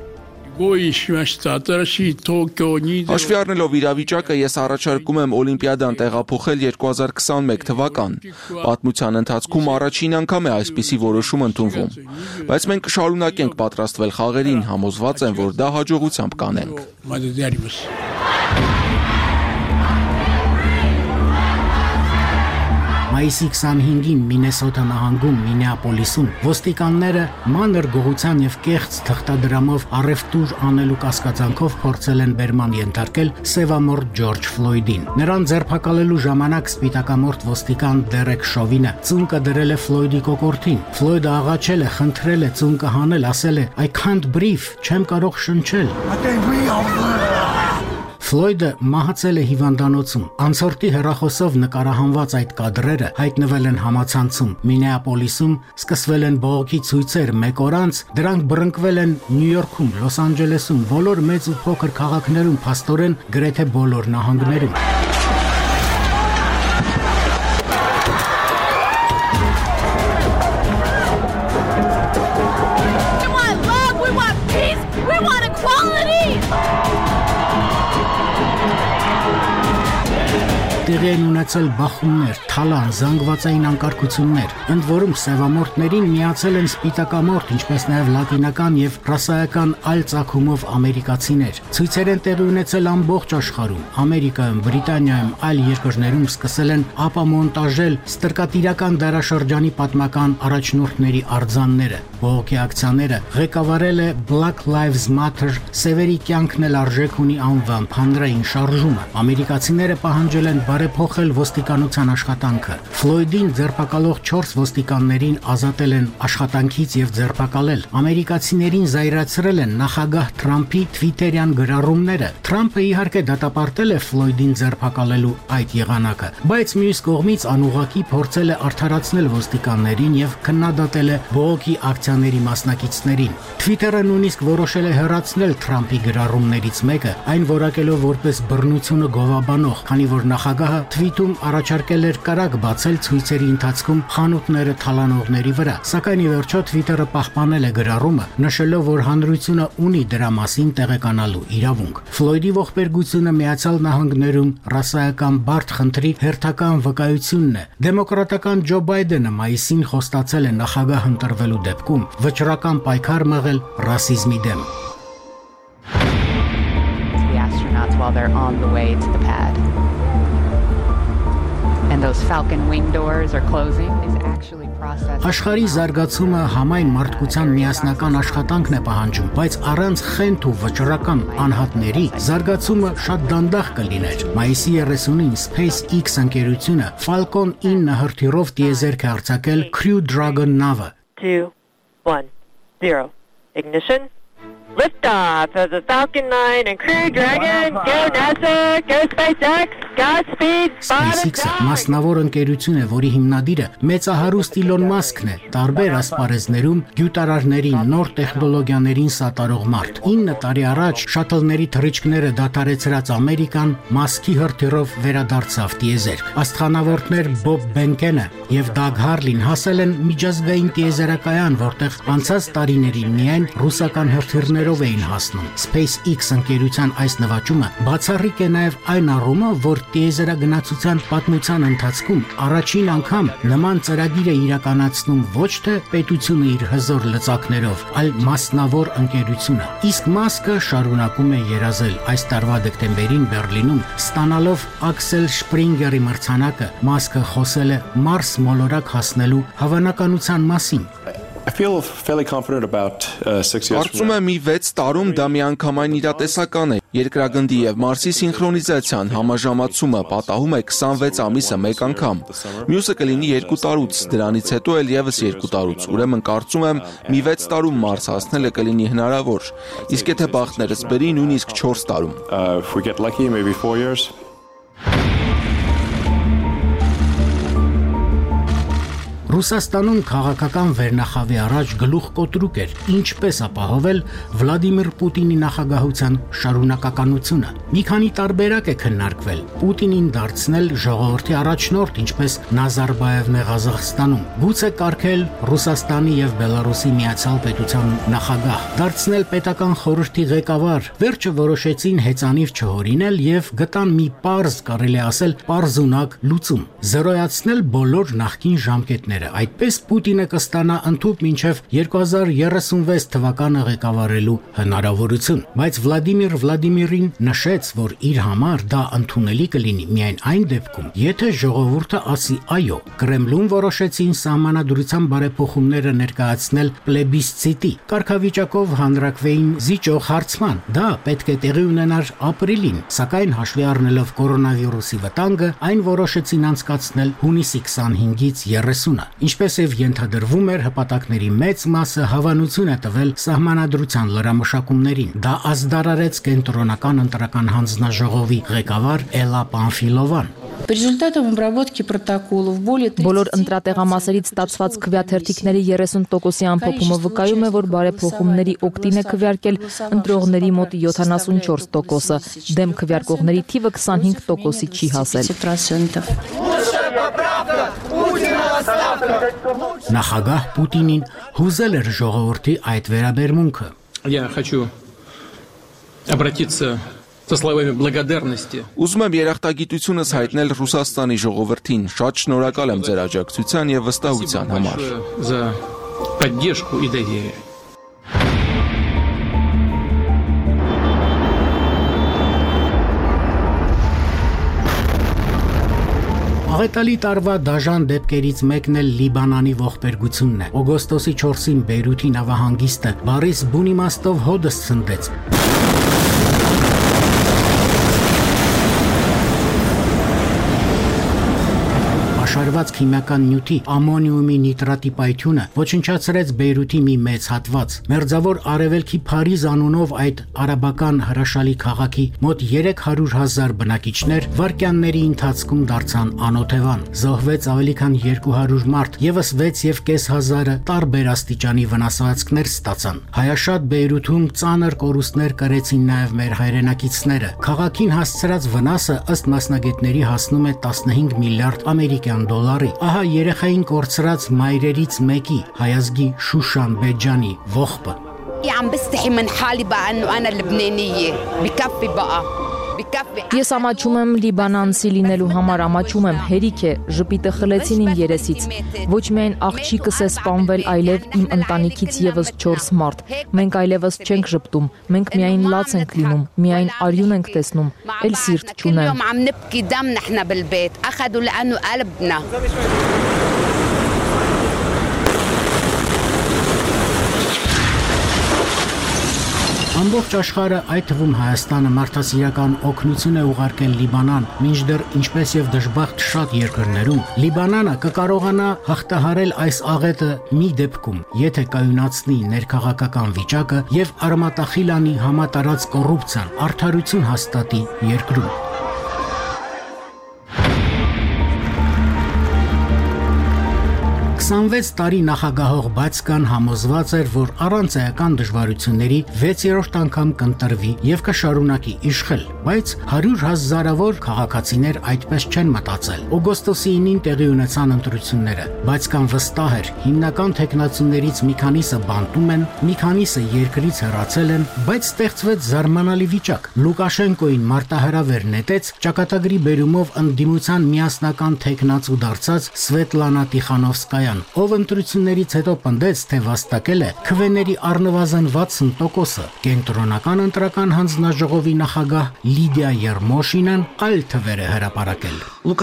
Հաշվի առնելով իրավիճակը, ես առաջարկում եմ Օլիմպիադան տեղափոխել երկու հազար քսանմեկ թվական։ Պատմության ընթացքում առաջին անգամ է այսպիսի որոշում ընդունվում։ Բայց մենք կշարունակենք պատրաստվել խաղերին, համոզված եմ, որ դա հաջողությամբ կանենք։ Մայիսի քսանհինգին Մինեսոտա նահանգում Մինեապոլիսում ոստիկանները մանր գողության եւ կեղծ թղթադրամով առևտուր անելու կասկածանքով փորձել են բերման ենթարկել սևամորթ Ջորջ Ֆլոյդին։ Նրան ձերբակալելու ժամանակ սպիտակամորթ ոստիկան Դերեկ Շովինը ծունկը դրել է Ֆլոյդի կոկորդին։ Ֆլոյդը աղաչել է, խնդրել է ծունկը հանել, ասել է I can't breathe, չեմ կարող շնչել։ Ֆլոյդը մահացել է հիվանդանոցում։ Անցորդի հեռախոսով նկարահանված այդ կադրերը հայտնվել են համացանցում։ Մինեապոլիսում սկսվել են բողոքի ցույցեր մեկ օր անց, դրանք բռնկվել են Նյու Յորքում, Լոս Անջելեսում, բոլոր մեծ ու փոքր քաղաքներում, փաստորեն գրեթե բոլոր նահանգներում։ Տեղի են ունեցել բախումներ, թալան, զանգվածային անկարգություններ, ընդ որում սևամորթներին միացել են սպիտակամորթ, ինչպես նաև լատինական եւ ռասայական այլ ծագումով ամերիկացիներ։ Ցույցեր են տեղի ունեցել ամբողջ աշխարհում։ Ամերիկայում, Բրիտանիայում, այլ երկրներում սկսել են ապամոնտաժել ստրկատիրական դարաշրջանի պատմական առաջնորդների արձանները։ Բողոքի ակցիաները ղեկավարել է Black Lives Matter սևերի կյանքն էլ արժեք ունի անվամբ հանրային շարժումը։ Ամերիկացիները պահանջել են բարեփոխել ոստիկանության աշխատանքը։ Ֆլոյդին ձերբակալող չորս ոստիկաններին ազատել են աշխատանքից եւ ձերբակալել։ Ամերիկացիներին զայրացրել են նախագահ Թրամփի թվիտերյան գրառումները։ Թրամփը իհարկե դատապարտել է Ֆլոյդին ձերբակալելու այդ եղանակը, բայց մյուս կողմից անուղղակի փորձել է արդարացնել ոստիկաններին եւ քննադատել է բողոքի ակցիաների մասնակիցներին։ Թվիտերը նույնիսկ որոշել է հեռացնել Թրամփի գրառումներից մեկը, այն որակելով որպես բռնությունը գովաբանող, քանի որ նախագահը թվիտում առաջարկել էր կարակ բացել ցույցերի ընթացքում խանութները թալանողների վրա, սակայն ի վերջո Twitter-ը պահպանել է գրառումը, նշելով, որ հանրությունը ունի դրա մասին տեղեկանալու իրավունք։ Ֆլոյդի ողբերգությունը Միացյալ Նահանգներում ռասայական բարդ խնդրի հերթական վկայությունն է։ Դեմոկրատական Ջո Բայդենը մայիսին խոստացել է նախագահ ընտրվելու դեպքում վճռական պայքար մղել ռասիզմի դեմ։ While they're on the way to the pad. And those falcon wing doors are closing is actually processed. Աշխարհի զարգացումը համայն մարդկության միասնական աշխատանքն է պահանջում, բայց առանց խենթ ու վճռական անհատների զարգացումը շատ դանդաղ կլիներ։ Մայիսի երեսունին SpaceX ընկերությունը Falcon ինը հրթիռով տիեզերք է արձակել Crew Dragon նավը։ two one zero Ignition. Liftoff of the Falcon nine and Crew Dragon. Go NASA, go SpaceX, Godspeed. SpaceX-ը մասնավոր ընկերություն է, որի հիմնադիրը մեծահարուստ Իլոն Մասկն է, տարբեր ասպարեզներում գյուտարարներին, նոր տեխնոլոգիաներին սատարող մարդ։ ինը տարի առաջ շատլների թռիչքները դադարեցրած Ամերիկան Մասկի հրթիռով վերադարձավ տիեզերք։ Աստղանավորդներ Բոբ Բենկենը եւ Դագ Հարլին հասել են միջազգային տիեզերակայան, որտեղ անցած տարիներին միայն ռուսական հրթիռներով էին հասնում։ SpaceX ընկերության այս նվաճումը բացառիկ է նաև այն առումով, որ տիեզերագնացության պատմության ընթացքում առաջին անգամ նման ծրագիր է իրականացնում ոչ թե պետությունը իր հզոր լծակներով, այլ մասնավոր ընկերությունը։ Իսկ Մասկը շարունակում է երազել։ Այս տարվա դեկտեմբերին Բերլինում ստանալով Աքսել Շպրինգերի մրցանակը, Մասկը խոսել է Մարս մոլորակ հասնելու հավանականության մասին։ I feel fairly confident about uh, six years. Կարծում եմ մի վեց տարում դա միանգամայն իրատեսական է։ Երկրագնդի եւ Մարսի սինխրոնիզացիան համաժամացումը պատահում է քսանվեց ամիսը մեկ անգամ։ Մյուսը կլինի երկու տարուց, դրանից հետո էլ եւս երկու տարուց։ Ուրեմն կարծում եմ մի վեց տարում Մարս հասնելը կլինի հնարավոր։ Իսկ եթե բախտներս բերի, նույնիսկ չորս տարում։ Uh, if we get lucky, maybe four years. Ռուսաստանում քաղաքական վերնախավի առաջ գլուխ կոտրուկ էր, ինչպես ապահովել Վլադիմիր Պուտինի նախագահության շարունակականությունը։ Մի քանի տարբերակ է քննարկվել։ Պուտինին դարձնել ժողովրդի առաջնորդ, ինչպես Նազարբաևն է Ղազախստանում, գուցե կարգել Ռուսաստանի եւ Բելարուսի միացյալ պետության նախագահ, դարձնել պետական խորհրդի ղեկավար։ Վերջը որոշեցին հեծանիվ չհորինել եւ գտան մի պարզ, կարելի ասել, պարզունակ լուծում՝ զրոյացնել բոլոր նախկին ժամկետները։ ընկերները։ Այդպես Պուտինը կստանա ընդհուպ մինչև երկու հազար երեսունվեց թվականը ղեկավարելու հնարավորություն, բայց Վլադիմիր Վլադիմիրին նշեց, որ իր համար դա ընդունելի կլինի միայն այն դեպքում, եթե ժողովուրդը ասի այո։ Կրեմլում որոշեցին սահմանադրության բարեփոխումները ներկայացնել պլեբիսցիտի կարգավիճակով հանրակրվեին զիջող հարցման։ Դա պետք է տեղի ունենար ապրիլին, սակայն հաշվի առնելով կորոնավիրուսի վտանգը, այն որոշեցին անցկացնել հունիսի քսանհինգից երեսունը։ Ինչպես եւ ենթադրվում էր, հպատակների մեծ մասը հավանություն է տվել սահմանադրության լրամշակումներին։ Դա ազդարարեց կենտրոնական ընտրական հանձնաժողովի ղեկավար Էլա Պանֆիլովան։ Բոլոր ընտրատեղամասերից ստացված քվեաթերթիկների երեսուն տոկոսի ամփոփումը վկայում է, որ բարեփոխումների օգտին է քվեարկել ընտրողների մոտ յոթանասունչորս տոկոսը, դեմ քվեարկողների թիվը քսանհինգ տոկոսի չի հասել։ Նախագահ Պուտինին հուզել էր ժողովրդի այդ վերաբերմունքը։ Я хочу обратиться со словами благодарности. Ուզում եմ երախտագիտությունս հայտնել Ռուսաստանի ժողովրդին։ Շատ շնորհակալ եմ ձեր աջակցության եւ վստահության համար։ За поддержку и доверие. Աղետալի տարվա դաժան դեպքերից մեկն էլ Լիբանանի ողբերգությունն է։ Օգոստոսի չորսին Բեյրութի նավահանգիստը բարիս բուն իմաստով հոդս ցնդեց։ Պաշարված քիմիական նյութի ամոնիումի նիտրատի պայթյունը ոչնչացրեց Բեյրութի մի մեծ հատված։ Մերձավոր Արևելքի Փարիզ անունով այդ արաբական հրաշալի քաղաքի մոտ երեք հարյուր հազար բնակիչներ վայրկյանների ընթացքում դարձան անօթևան։ Զոհվեց ավելի քան երկու հարյուր մարդ, եւս վեց եւ կես հազարը տարբեր աստիճանի վնասվածքներ ստացան։ Հայաշատ Բեյրութում ծանր կորուստներ կրեցին նաեւ մեր հայրենակիցները։ Քաղաքին հասցրած վնասը ըստ մասնագետների հասնում է տասնհինգ միլիարդ ամերիկյան դոլարի։ Ահա երեխային կորցրած մայրերից մեկի, հայազգի Շուշան Բեջանի ողբը։ Ես ամաչում եմ լիբանանցի լինելու համար, ամաչում եմ, հերիք է, ժպիտը խլեցին իմ երեսից։ Ոչ միայն աղջիկս է սպանվել, այլև իմ ընտանիքից եւս չորս մարդ։ Մենք այլևս չենք ժպտում, մենք միայն լաց ենք լինում, միայն արյուն ենք տեսնում, էլ սիրտ չունեմ։ Ամբողջ աշխարհը, այդ թվում Հայաստանը, մարդասիրական օգնություն է ուղարկել Լիբանան, մինչդեռ ինչպես եւ դժբախտ շատ երկրներում, Լիբանանը կկարողանա հաղթահարել այս աղետը մի դեպքում, եթե կայունացնի ներքաղաքական վիճակը եւ արմատախիլ անի համատարած կոռուպցիան, արդարություն հաստատի երկրում։ քսանվեց տարի նախագահող Բացկան համոզված էր, որ առանց էական դժվարությունների վեցերորդ անգամ կընտրվի եւ կշարունակի իշխել, բայց հարյուր հազարավոր քաղաքացիներ այդպես չեն մտածել։ Օգոստոսի ինին տեղի ունեցան ընտրությունները։ Բացկան վստահ էր, հիմնական թեկնածուներից մի քանիսը բանտում են, մի քանիսը երկրից հեռացել են, բայց ստեղծվեց զարմանալի վիճակ։ Լուկաշենկոին մարտահրավեր նետեց ճակատագրի բերումով ընդդիմության միասնական թեկնածու դարձած Սվետլանա Տիխանովսկայան, ով ընտրություններից հետո պնդեց, թե վաստակել է քվեների առնվազն վաթսուն տոկոսը։ Կենտրոնական ընտրական հանձնաժողովի նախագահ Լիդիա Երմոշինան այլ թվեր է հրապարակել։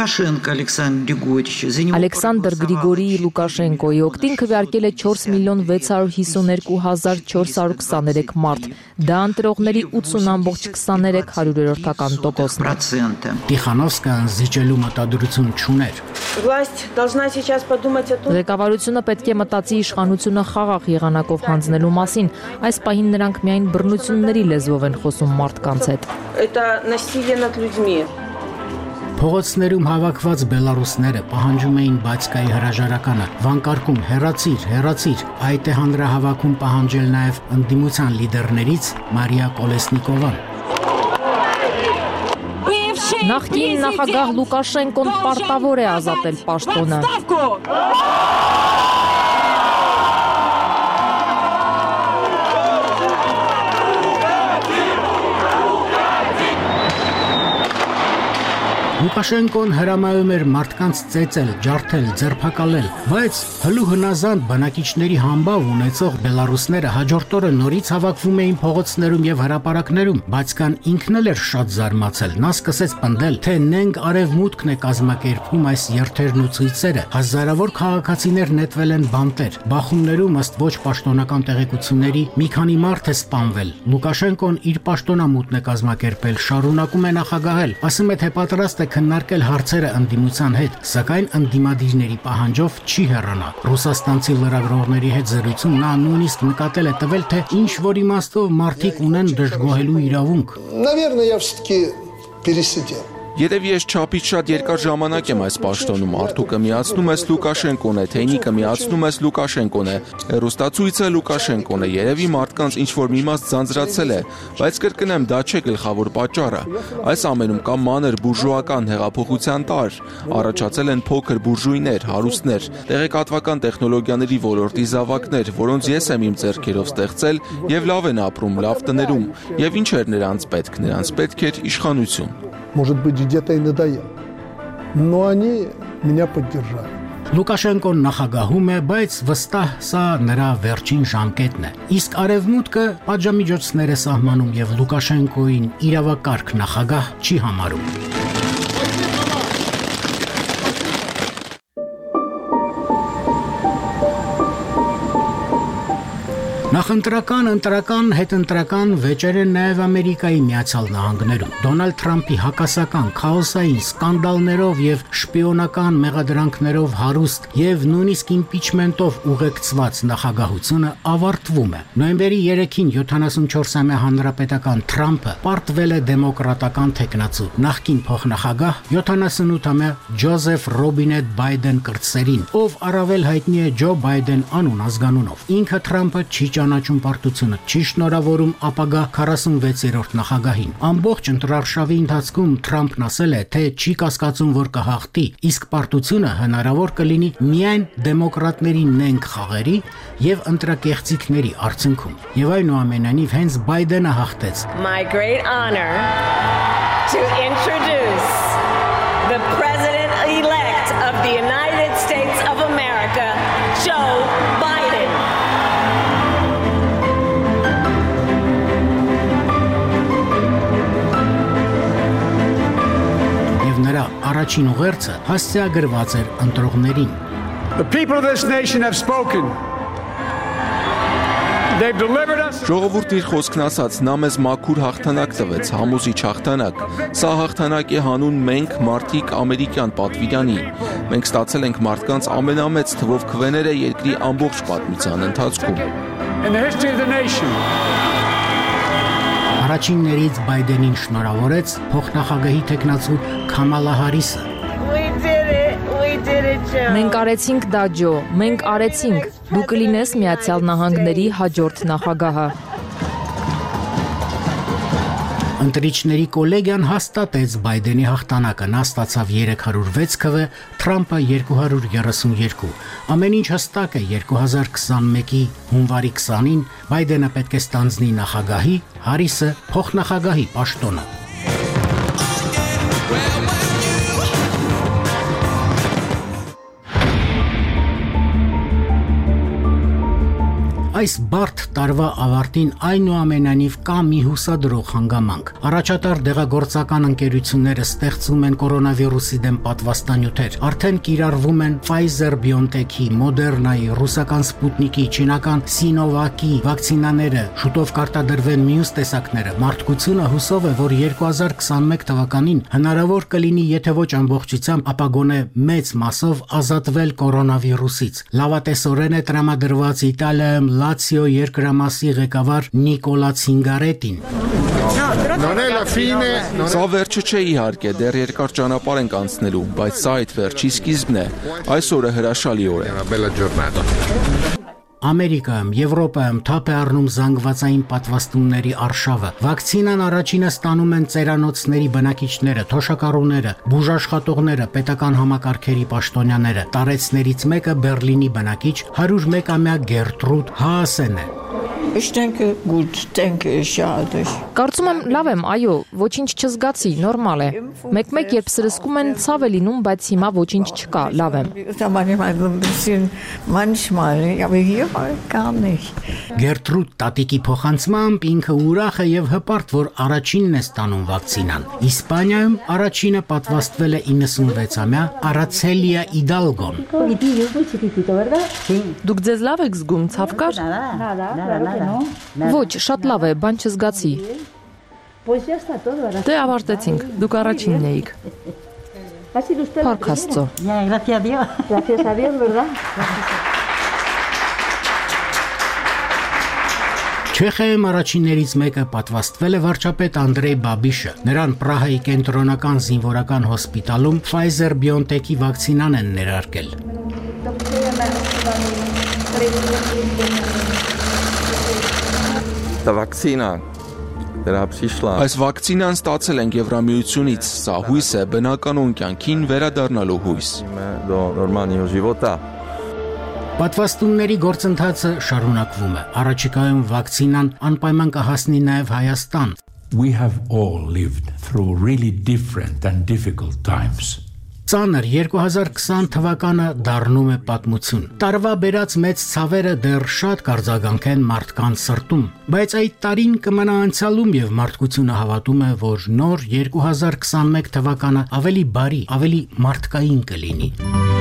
Ալեքսանդր Գրիգորիի Լուկաշենկոյի օգտին քվեարկել է չորս միլիոն վեց հարյուր հիսուներկու հազար չորս հարյուր քսաներեք մարդ։ Դա ընտրողների ութսուն ամբողջ քսաներեք հարյուրերորդական տոկոսն է։ Տիխանովսկան զիջելու մտադրություն չուներ։ Ղեկավարությունը պետք է մտածի իշխանությունը խաղաղ եղանակով հանձնելու մասին։ Այս պահին նրանք միայն բռնությունների լեզվով են խոսում մարդկանց հետ։ Փողոցներում հավաքված բելարուսները պահանջում էին Բացկայի հրաժարականը, վանկարկում հեռացիր, հեռացիր։ Այդ է հանրահավաքում պահանջել նաև ընդդիմության լիդերներից Մարիա Կոլեսնիկովան։ Նախկին նախագահ Լուկաշենկոն պարտավոր է ազատել պաշտոնը։ Լուկաշենկոն հրամայում էր մարդկանց ծեծել, ջարդել, ձերբակալել, բայց հլու հնազանդ բնակիչների համբավ ունեցող բելարուսները հաջորդ օրը նորից հավաքվում էին փողոցներում եւ հրապարակներում, բայց կան ինքն էլ էր շատ զարմացել։ Նա սկսեց պնդել, թե նենք արևմուտքն է կազմակերպում այս երթերն ու ցույցերը։ Հազարավոր քաղաքացիներ նետվել են բանտեր։ Բախումներում ըստ ոչ պաշտոնական տեղեկությունների մի քանի մարդ է սպանվել։ Լուկաշենկոն իր պաշտոնամուտն է կազմակերպել, շարունակում է նախագահել, ասում է, թե պատրաստ է քննարկել հարցերը ընդդիմության հետ, սակայն ընդդիմադիրների պահանջով չի հեռանա։ Ռուսաստանցի լրագրողների հետ զրույցում նա նույնիսկ նկատել է տվել, թե ինչ որ իմաստով մարդիկ ունեն դժգոհելու իրավունք։ Наверное, я все-таки пересидел. Երև ես չափից շատ երկար ժամանակ եմ այս պաշտոնում, արդուկը միացնում ես Լուկաշենկոն է, թեյնիկը միացնում ես Լուկաշենկոն է, հեռուստացույցը Լուկաշենկոն է, երևի մարդկանց ինչ-որ մի մաս ձանձրացել է, բայց կրկնեմ, դա չէ գլխավոր պատճառը։ Այս ամենում կա մանր բուրժուական հեղափոխության տարր, առաջացել են փոքր բուրժուйներ, հարուստներ, տեղեկատվական տեխնոլոգիաների ոլորտի զավակներ, որոնց ես եմ իմ ձեռքերով ստեղծել եւ լավ են ապրում, լավ տներում, եւ ինչ էր նրանց պետք, նրանց պետք էր իշխանություն։ Может быть, где-то и надоел. Но они меня поддержали. Լուկաշենկոն նախագահում է, բայց վստահ սա նրա վերջին ժամկետն է։ Իսկ արևմուտքը պատժամիջոցներ է սահմանում եւ Լուկաշենկոին իրավակարգ նախագահ չի համարում։ Նախընտրական, ընտրական, հետընտրական վեճեր են նաև Ամերիկայի Միացյալ Նահանգներում։ Դոնալդ Թրամփի հակասական, քաոսային, սկանդալներով եւ շպիոնական մեղադրանքներով հարուստ եւ նույնիսկ իմպիչմենտով ուղեկցված նախագահությունը ավարտվում է։ Նոյեմբերի երեքին յոթանասունչորսամյա հանրապետական Թրամփը պարտվել է դեմոկրատական թեկնածու նախկին փոխնախագահ յոթանասունութամյա Ջոզեֆ Ռոբինետ Բայդեն կրտսերին, ով առավել հայտնի է Ջո Բայդեն անուն ազգանունով։ Ինքը Թրամփը չի ճանաչում պարտությունը, չի շնորհավորում ապագա քառասունվեցերորդ նախագահին։ Ամբողջ ընտրարշավի ընթացքում Թրամփն ասել է, թե չի կասկածում, որ կհաղթի, իսկ պարտությունը հնարավոր կլինի միայն դեմոկրատների նենք խաղերի եւ ընտրակեղծիքների արդյունքում։ Եվ այնուամենայնիվ հենց Բայդենը հաղթեց։ My great honor to introduce the president-elect of the United States of America, Joe Biden. Նրա առաջին ուղերձը հասցեագրված էր ընտրողներին։ The people of this nation have spoken. They've delivered us. Ժողովուրդն իր խոսքն ասաց, նա մեզ մաքուր հաղթանակ տվեց, համոզիչ հաղթանակ։ Սա հաղթանակի հանուն մենք մարդիկ ամերիկյան պատվիրանի։ Մենք ստացել ենք մարդկանց ամենամեծ թվով քվեները երկրի ամբողջ պատմության ընթացքում։ In the history of the nation. Առաջիններից Բայդենին շնորհավորեց փոխնախագահի տեխնացու Քամալա Հարիսը։ Մենք արեցինք դա, Ջո, մենք արեցինք։ Դու կլինես Միացյալ Նահանգների հաջորդ նախագահը։ Ընտրիչների կոլեգիան հաստատեց Բայդենի հաղթանակը, նա ստացավ երեք հարյուր վեց քվե, Թրամփը երկու հարյուր երեսունյոթ։ Ամեն ինչ հստակ է, երկու հազար քսանմեկի հունվարի քսանին Բայդենը պետք է ստանձնի նախագահի, Հարիսը փոխնախագահի պաշտոնը։ Այս բարդ տարվա ավարտին այնուամենայնիվ կա մի հուսադրող հանգամանք։ Առաջատար դեղագործական ընկերությունները ստեղծում են կորոնավիրուսի դեմ պատվաստանյութեր։ Արդեն կիրառվում են Pfizer-BioNTech-ի, Moderna-ի, ռուսական Sputnik-ի, չինական Sinovac-ի վակցինաները, շուտով կարտադրվեն մյուս տեսակները։ Մարդկությունը հուսով է, որ երկու հազար քսանմեկ թվականին հնարավոր կլինի, եթե ոչ ամբողջությամբ, ապա գոնե մեծ մասով ազատվել կորոնավիրուսից։ Լավատեսորեն է տրամադրված Իտալիայում Լացիո երկրամասի ղեկավար Նիկոլա Ցինգարետին։ Սա վերջը չէ իհարկե, դեռ երկար ճանապարհ ենք անցնելու, բայց սա այդ վերջի սկիզբն է։ Այսօրը հրաշալի օր է։ Ամերիկայում, Եվրոպայում թափ է առնում զանգվածային պատվաստումների արշավը։ Վակցինան առաջինը ստանում են ծերանոցների բնակիչները, թոշակառուները, բուժաշխատողները, պետական համակարգերի պաշտոնյաները։ Տարեցներից մեկը Բերլինի բնակիչ հարյուր մեկամյա Գերտրուդ Հաասեն է։ Ich denke, gut, denke ich, ja. Կարծում եմ լավ եմ, այո, ոչինչ չզգացի, նորմալ է։ Մեկ-մեկ երբ սրսկում են ցավ է լինում, բայց հիմա ոչինչ չկա, լավ եմ։ Գերտրուդ տատիկի փոխանցմամբ ինքը ուրախ է եւ հպարտ, որ առաջինն է ստանում վակցինան։ Իսպանիայում առաջինը պատվաստվել է իննսունվեցամյա Արացելիա Իդալգոն։ Դուք ձեզ լավ եք զգում, ցավ կար։ Ոչ, շատ լավ է, բան չզգացի։ Դե ավարտեցինք, դուք առաջինն էիք։ Փառք Աստծո։ Չեխիայում առաջիններից մեկը պատվաստվել է վարչապետ Անդրեյ Բաբիշը։ Նրան Պրահայի կենտրոնական զինվորական հոսպիտալում Pfizer-BioNTech-ի վակցինան են ներարկել։ Այս վակցինան ստացել ենք Եվրամիությունից, սա հույս է բնականոն կյանքին վերադառնալու հույս։ Պատվաստումների գործընթացը շարունակվում է։ Առաջիկայում վակցինան անպայման կհասնի նաև Հայաստան։ We have all lived through really different and difficult times. Ծանր երկու հազար քսան թվականը դառնում է պատմություն։ Տարվա բերած մեծ ցավերը դեռ շատ կարձագանք են մարդկանց սրտում, բայց այդ տարին կմնա անցյալում եւ մարդկությունը հավատում է, որ նոր երկու հազար քսանմեկ թվականը ավելի բարի, ավելի մարդկային կլինի։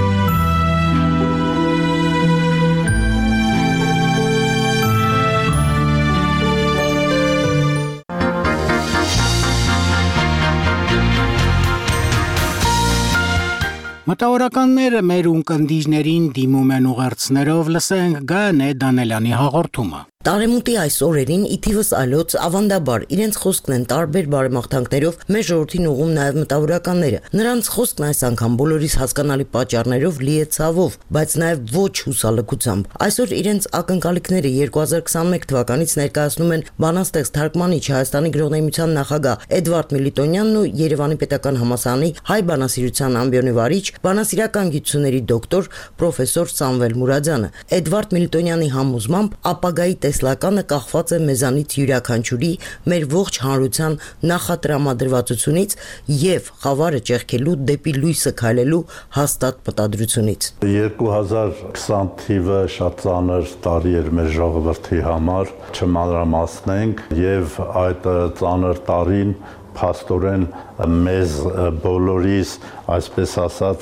Մտավորականները մեր ունկնդիրներին դիմում են ուղերձներով, լսենք Գայանե Դանելյանի հաղորդումը։ Տարեմուտի այս օրերին ի թիվս այլոց ավանդաբար իրենց խոսքն են տարբեր բարեմաղթանքներով մեր ժողովրդին ուղում նաև մտավորականները։ Նրանց խոսքն այս անգամ բոլորիս հասկանալի պատճառներով լի է ցավով, բայց նաև ոչ հուսալքությամբ։ Այսօր իրենց ակնկալիքները երկու հազար քսանմեկ թվականից ներկայացնում են բանաստեղծ թարգմանիչ Հայաստանի գրողների միության նախագահ Էդվարդ Միլիտոնյանն ու Երևանի պետական համալսարանի հայ բանասիրության ամբիոնի վարիչ, բանասիրական գիտությունների դոկտոր պրոֆեսոր Սամվել Մուրադյանը։ Էդվարդ Միլիտոնյանի համոզմամբ ապագայի տեսլականը կախված է մեզանից յուրաքանչյուրի մեր ողջ հանրության նախատրամադրվածությունից եւ խավարը ճեղքելու դեպի լույսը քայլելու հաստատ մտադրությունից։ երկու հազար քսան թիվը շատ ծանր տարի էր մեր ժողովրդի համար, չմանրամասնենք եւ այդ ծանր տարին փաստորեն մեզ բոլորիս, այսպես ասած,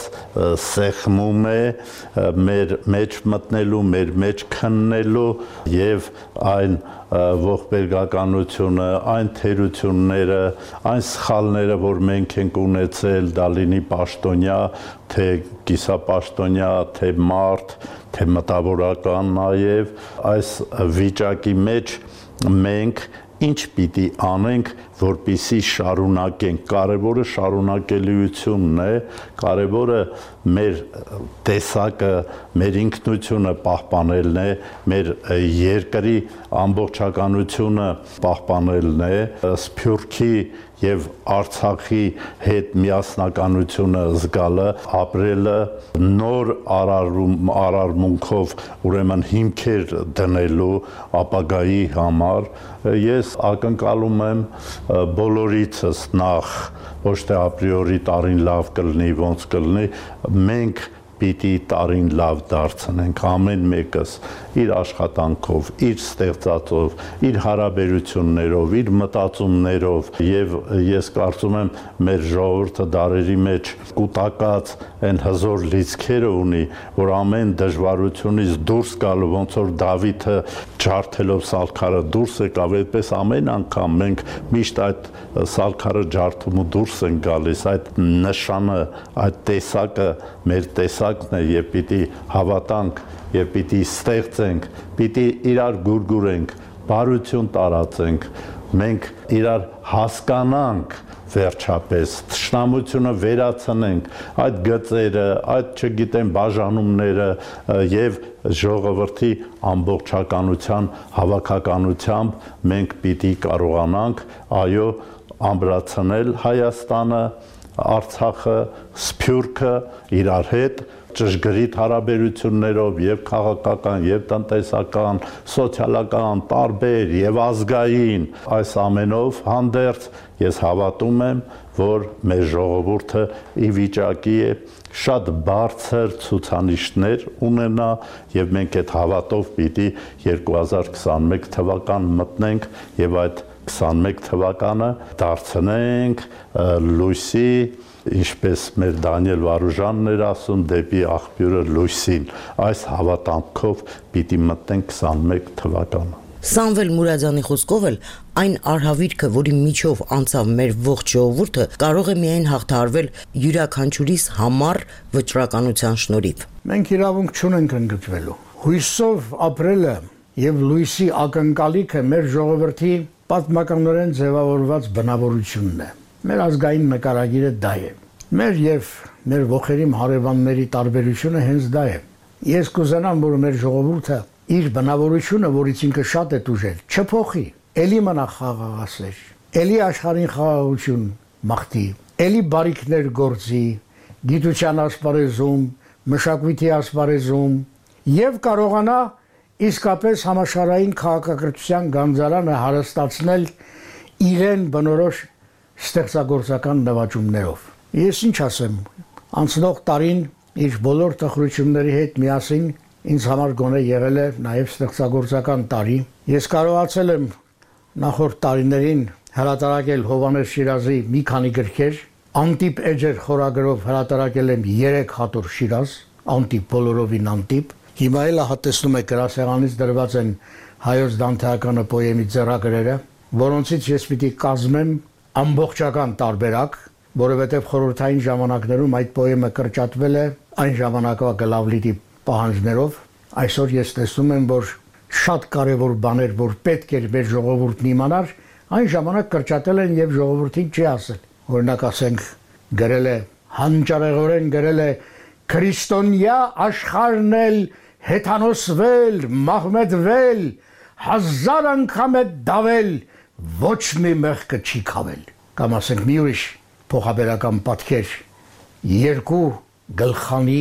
սեղմում է մեր մեջ մտնելու, մեր մեջ քննելու եւ այն ողբերգականությունը, այն թերությունները, այն սխալները, որ մենք ենք ունեցել, դա լինի պաշտոնյա, թե կիսապաշտոնյա, թե մարդ, թե մտավորական նաեւ, այս վիճակի մեջ մենք ինչ պիտի անենք, որպեսզի շարունակենք։ Կարևորը շարունակելիությունն է, կարևորը մեր տեսակը, մեր ինքնությունը պահպանելն է, մեր երկրի ամբողջականությունը պահպանելն է, Սփյուռքի եւ Արցախի հետ միասնականությունը զգալը, ապրելը, նոր արարում արարմունքով ուրեմն հիմքեր դնելու ապագայի համար ես ակնկալում եմ բոլորիցս նախ ոչ թե ապրիորի տարին լավ կլինի, ոնց կլինի, մենք պիտի տարին լավ դարձնենք ամեն մեկս իր աշխատանքով, իր ստեղծածով, իր հարաբերություններով, իր մտածումներով եւ ես կարծում եմ մեր ժողովուրդը դարերի մեջ կուտակած այն հզոր լիցքերը ունի, որ ամեն դժվարությունից դուրս գալու ոնց որ Դավիթը ջարդելով սալքարը դուրս եկավ, այդպես ամեն անգամ մենք միշտ այդ սալքարը ջարդում ու դուրս են գալիս, այդ նշանը, այդ տեսակը մեր տեսակն է եւ պիտի հավատանք եւ պիտի ստեղծենք, պիտի իրար գուրգուրենք, բարություն տարածենք, մենք իրար հասկանանք վերջապես, թշնամությունը վերացնենք, այդ գծերը, այդ չգիտեմ բաժանումները եւ ժողովրդի ամբողջականության հավաքականությամբ մենք պիտի կարողանանք, այո, ամրացնել Հայաստանը, Արցախը, Սփյուռքը իրար հետ ճշգրիտ հարաբերություններով եւ քաղաքական, եւ տնտեսական, սոցիալական, տարբեր եւ ազգային այս ամենով հանդերձ ես հավատում եմ, որ մեր ժողովուրդը ի վիճակի է շատ բարձր ցուցանիշներ ունենա եւ մենք այդ հավատով պիտի երկու հազար քսանմեկ թվական մտնենք եւ այդ քսանմեկ թվականը դարձնենք լույսի, ինչպես մեր Դանիել Վարուժանն էր ասում, դեպի աղբյուրը լույսին։ Այս հավատանքով պիտի մտնենք քսանմեկ թվականը։ Սամվել Մուրադյանի խոսքով էլ այն արհավիրքը, որի միջով անցավ մեր ողջ ժողովուրդը, կարող է միայն հաղթահարվել յուրաքանչյուրիս համառ վճռականության շնորհիվ։ Մենք իրավունք չունենք ընդգրկվելու։ Հույսով ապրելը եւ լույսի ակնկալիքը մեր ժողովրդի պատմականորեն ձևավորված բնավորությունն է։ Մեր ազգային նկարագիրը դա է։ Մեր եւ մեր ողերիմ հարևանների տարբերությունը հենց դա է։ Ես կուզենամ, որ մեր ժողովուրդը իր բնավորությունը, որից ինքը շատ է տուժել, չփոխի, էլի մնա խաղաղասեր, էլի աշխարհին խաղաղություն մաղթի, էլի բարիքներ գործի, գիտության ասպարեզում, մշակույթի ասպարեզում եւ կարողանա իսկապես համաշխարհային քաղաքակրթության գանձարանը հարստացնել իրեն բնորոշ ստեղծագործական նվաճումներով։ Ես ինչ ասեմ, անցնող տարին իր բոլոր տխրությունների հետ միասին ինձ համար գոնե եղել է նաև ստեղծագործական տարի։ Ես կարողացել եմ նախորդ տարիներին հրատարակել Հովհաննես Շիրազի մի քանի գրքեր, Անտիպ էջեր խորագրով հրատարակել եմ երեք հատոր Շիրազ, Անտիպ բոլորովին Անտիպ։ Հիմա էլ հատեսնում եք գրասեղանից դրված են Հայոց Դանթեականը պոեմի ձեռագրերը, որոնցից ես պիտի կազմեմ ամբողջական տարբերակ, որովհետև խորհրդային ժամանակներում այդ պոեմը կրճատվել է այն ժամանակվա գլավլիտի պահանջներով։ Այսօր ես տեսնում եմ, որ շատ կարևոր բաներ, որ պետք էր մեր ժողովուրդն իմանար, այն ժամանակ կրճատել են եւ ժողովրդին չի ասել։ Օրինակ ասենք, գրել է հանճարեղորեն գրել է Քրիստոնյա աշխարհն էլ հեթանոսվել, մահմեդվել, հազար անգամ է դավել, ոչ մի մեղքը չի քավել։ Կամ ասենք մի ուրիշ փոխաբերական պատկեր, երկու գլխանի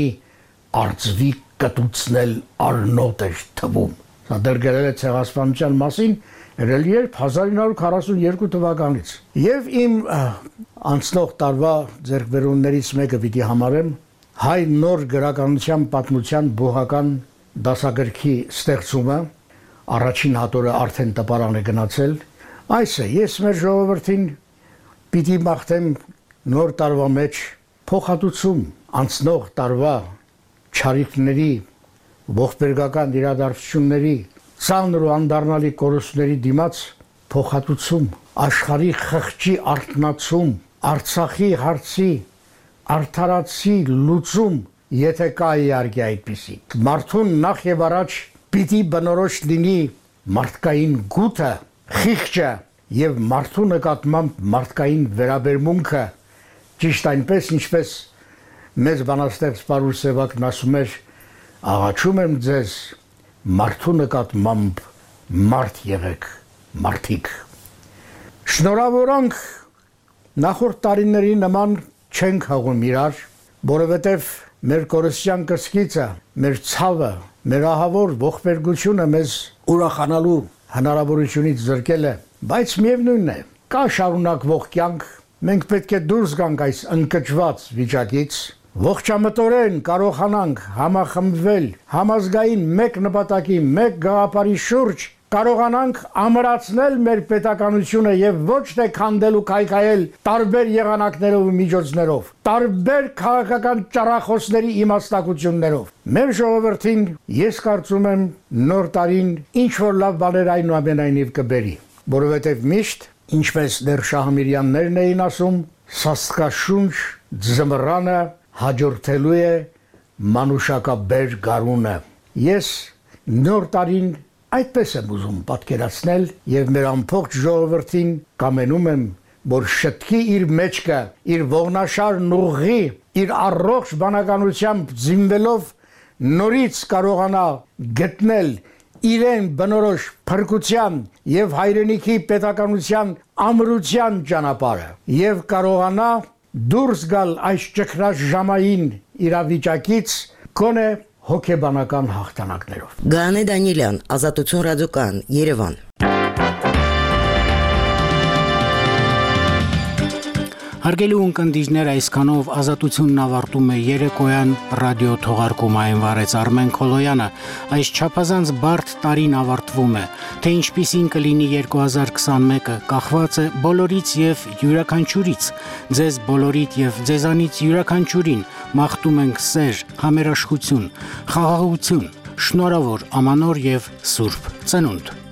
արծվի կտուցնել արնոտ էր թվում։ Սա դեռ գրել է ցեղասպանության մասին, երել երբ հազար ինը հարյուր քառասունյոթ թվականից։ Եվ իմ անցնող տարվա ձեռքբերումներից մեկը պիտի համարեմ հայ նոր գրականության պատմության բուհական դասագրքի ստեղծումը, առաջին հատորը արդեն տպարան է գնացել։ Այս է, ես մեր ժողովրդին պիտի մաղթեմ նոր տարվա մեջ փոխհատուցում, անցնող տարվա չարիքների, ողբերգական իրադարձությունների, ծանր ու անդառնալի կորուստների դիմաց փոխհատուցում, աշխարհի խղճի արթնացում, Արցախի հարցի արդարացի լուծում, եթե կա իհարկե այդպիսի։ Մարդուն նախ եւ առաջ պիտի բնորոշ լինի մարդկային գութը, խիղճը եւ մարդու նկատմամբ մարդկային վերաբերմունքը, ճիշտ այնպես, ինչպես մեծ բանաստեղծ Պարուր Սևակն ասում էր, աղաչում եմ ձեզ մարդու նկատմամբ մարդ եղեք, մարդիկ։ Շնորհավորանք նախորդ տարիների նման չենք հաղում իրար, որովհետև մեր կորստյան կսկիցը, մեր ցավը, մեր ահավոր ողբերգությունը մեզ ուրախանալու հնարավորությունից զրկել է, բայց միևնույնն է, կա շարունակվող կյանք, մենք պետք է դուրս գանք այս ընկճված վիճակից, ողջամտորեն կարողանանք համախմբվել համազգային մեկ նպատակի, մեկ գաղափարի շուրջ, կարողանանք ամրացնել մեր պետականությունը եւ ոչ թե քանդել ու քայքայել տարբեր եղանակներով ու միջոցներով, տարբեր քաղաքական ճառախոսների իմաստակություններով։ Մեր ժողովրդին ես կարծում եմ նոր տարին ինչ որ լավ բաներ այնուամենայնիվ կբերի, որովհետեւ միշտ, ինչպես դեռ Շահմիրյաններն էին ասում, սաստկաշունչ ձմռանը հաջորդելու է մանուշակաբեր գարունը։ Ես նոր տարին այդպես եմ ուզում պատկերացնել եւ մեր ամբողջ ժողովրդին կամենում եմ, որ շտկի իր մեջքը, իր ողնաշարն ուղղի, իր առողջ բանականությամբ զինվելով նորից կարողանա գտնել իրեն բնորոշ փրկության եւ հայրենիքի պետականության ամրության ճանապարհը եւ կարողանա դուրս գալ այս ճգնաժամային իրավիճակից Կոնե հոգեբանական հաղթանակներով։ Գանե Դանիելյան, Ազատություն ռադիոկայան, Երևան։ Հարգելի ունկնդիրներ, այսքանով Ազատությունն ավարտում է երեկոյան ռադիո թողարկումային վարեց Արմեն Քոլոյանը։ Այս չափազանց բարդ տարին ավարտվում է, թե ինչպիսին կլինի երկու հազար քսանմեկը, կախված է բոլորից եւ յուրաքանչյուրից։ Ձեզ բոլորիդ եւ ձեզանից յուրաքանչյուրին մաղթում ենք սեր, համերաշխություն, խաղաղություն, շնորհավոր, ամանոր եւ սուրբ ծնունդ։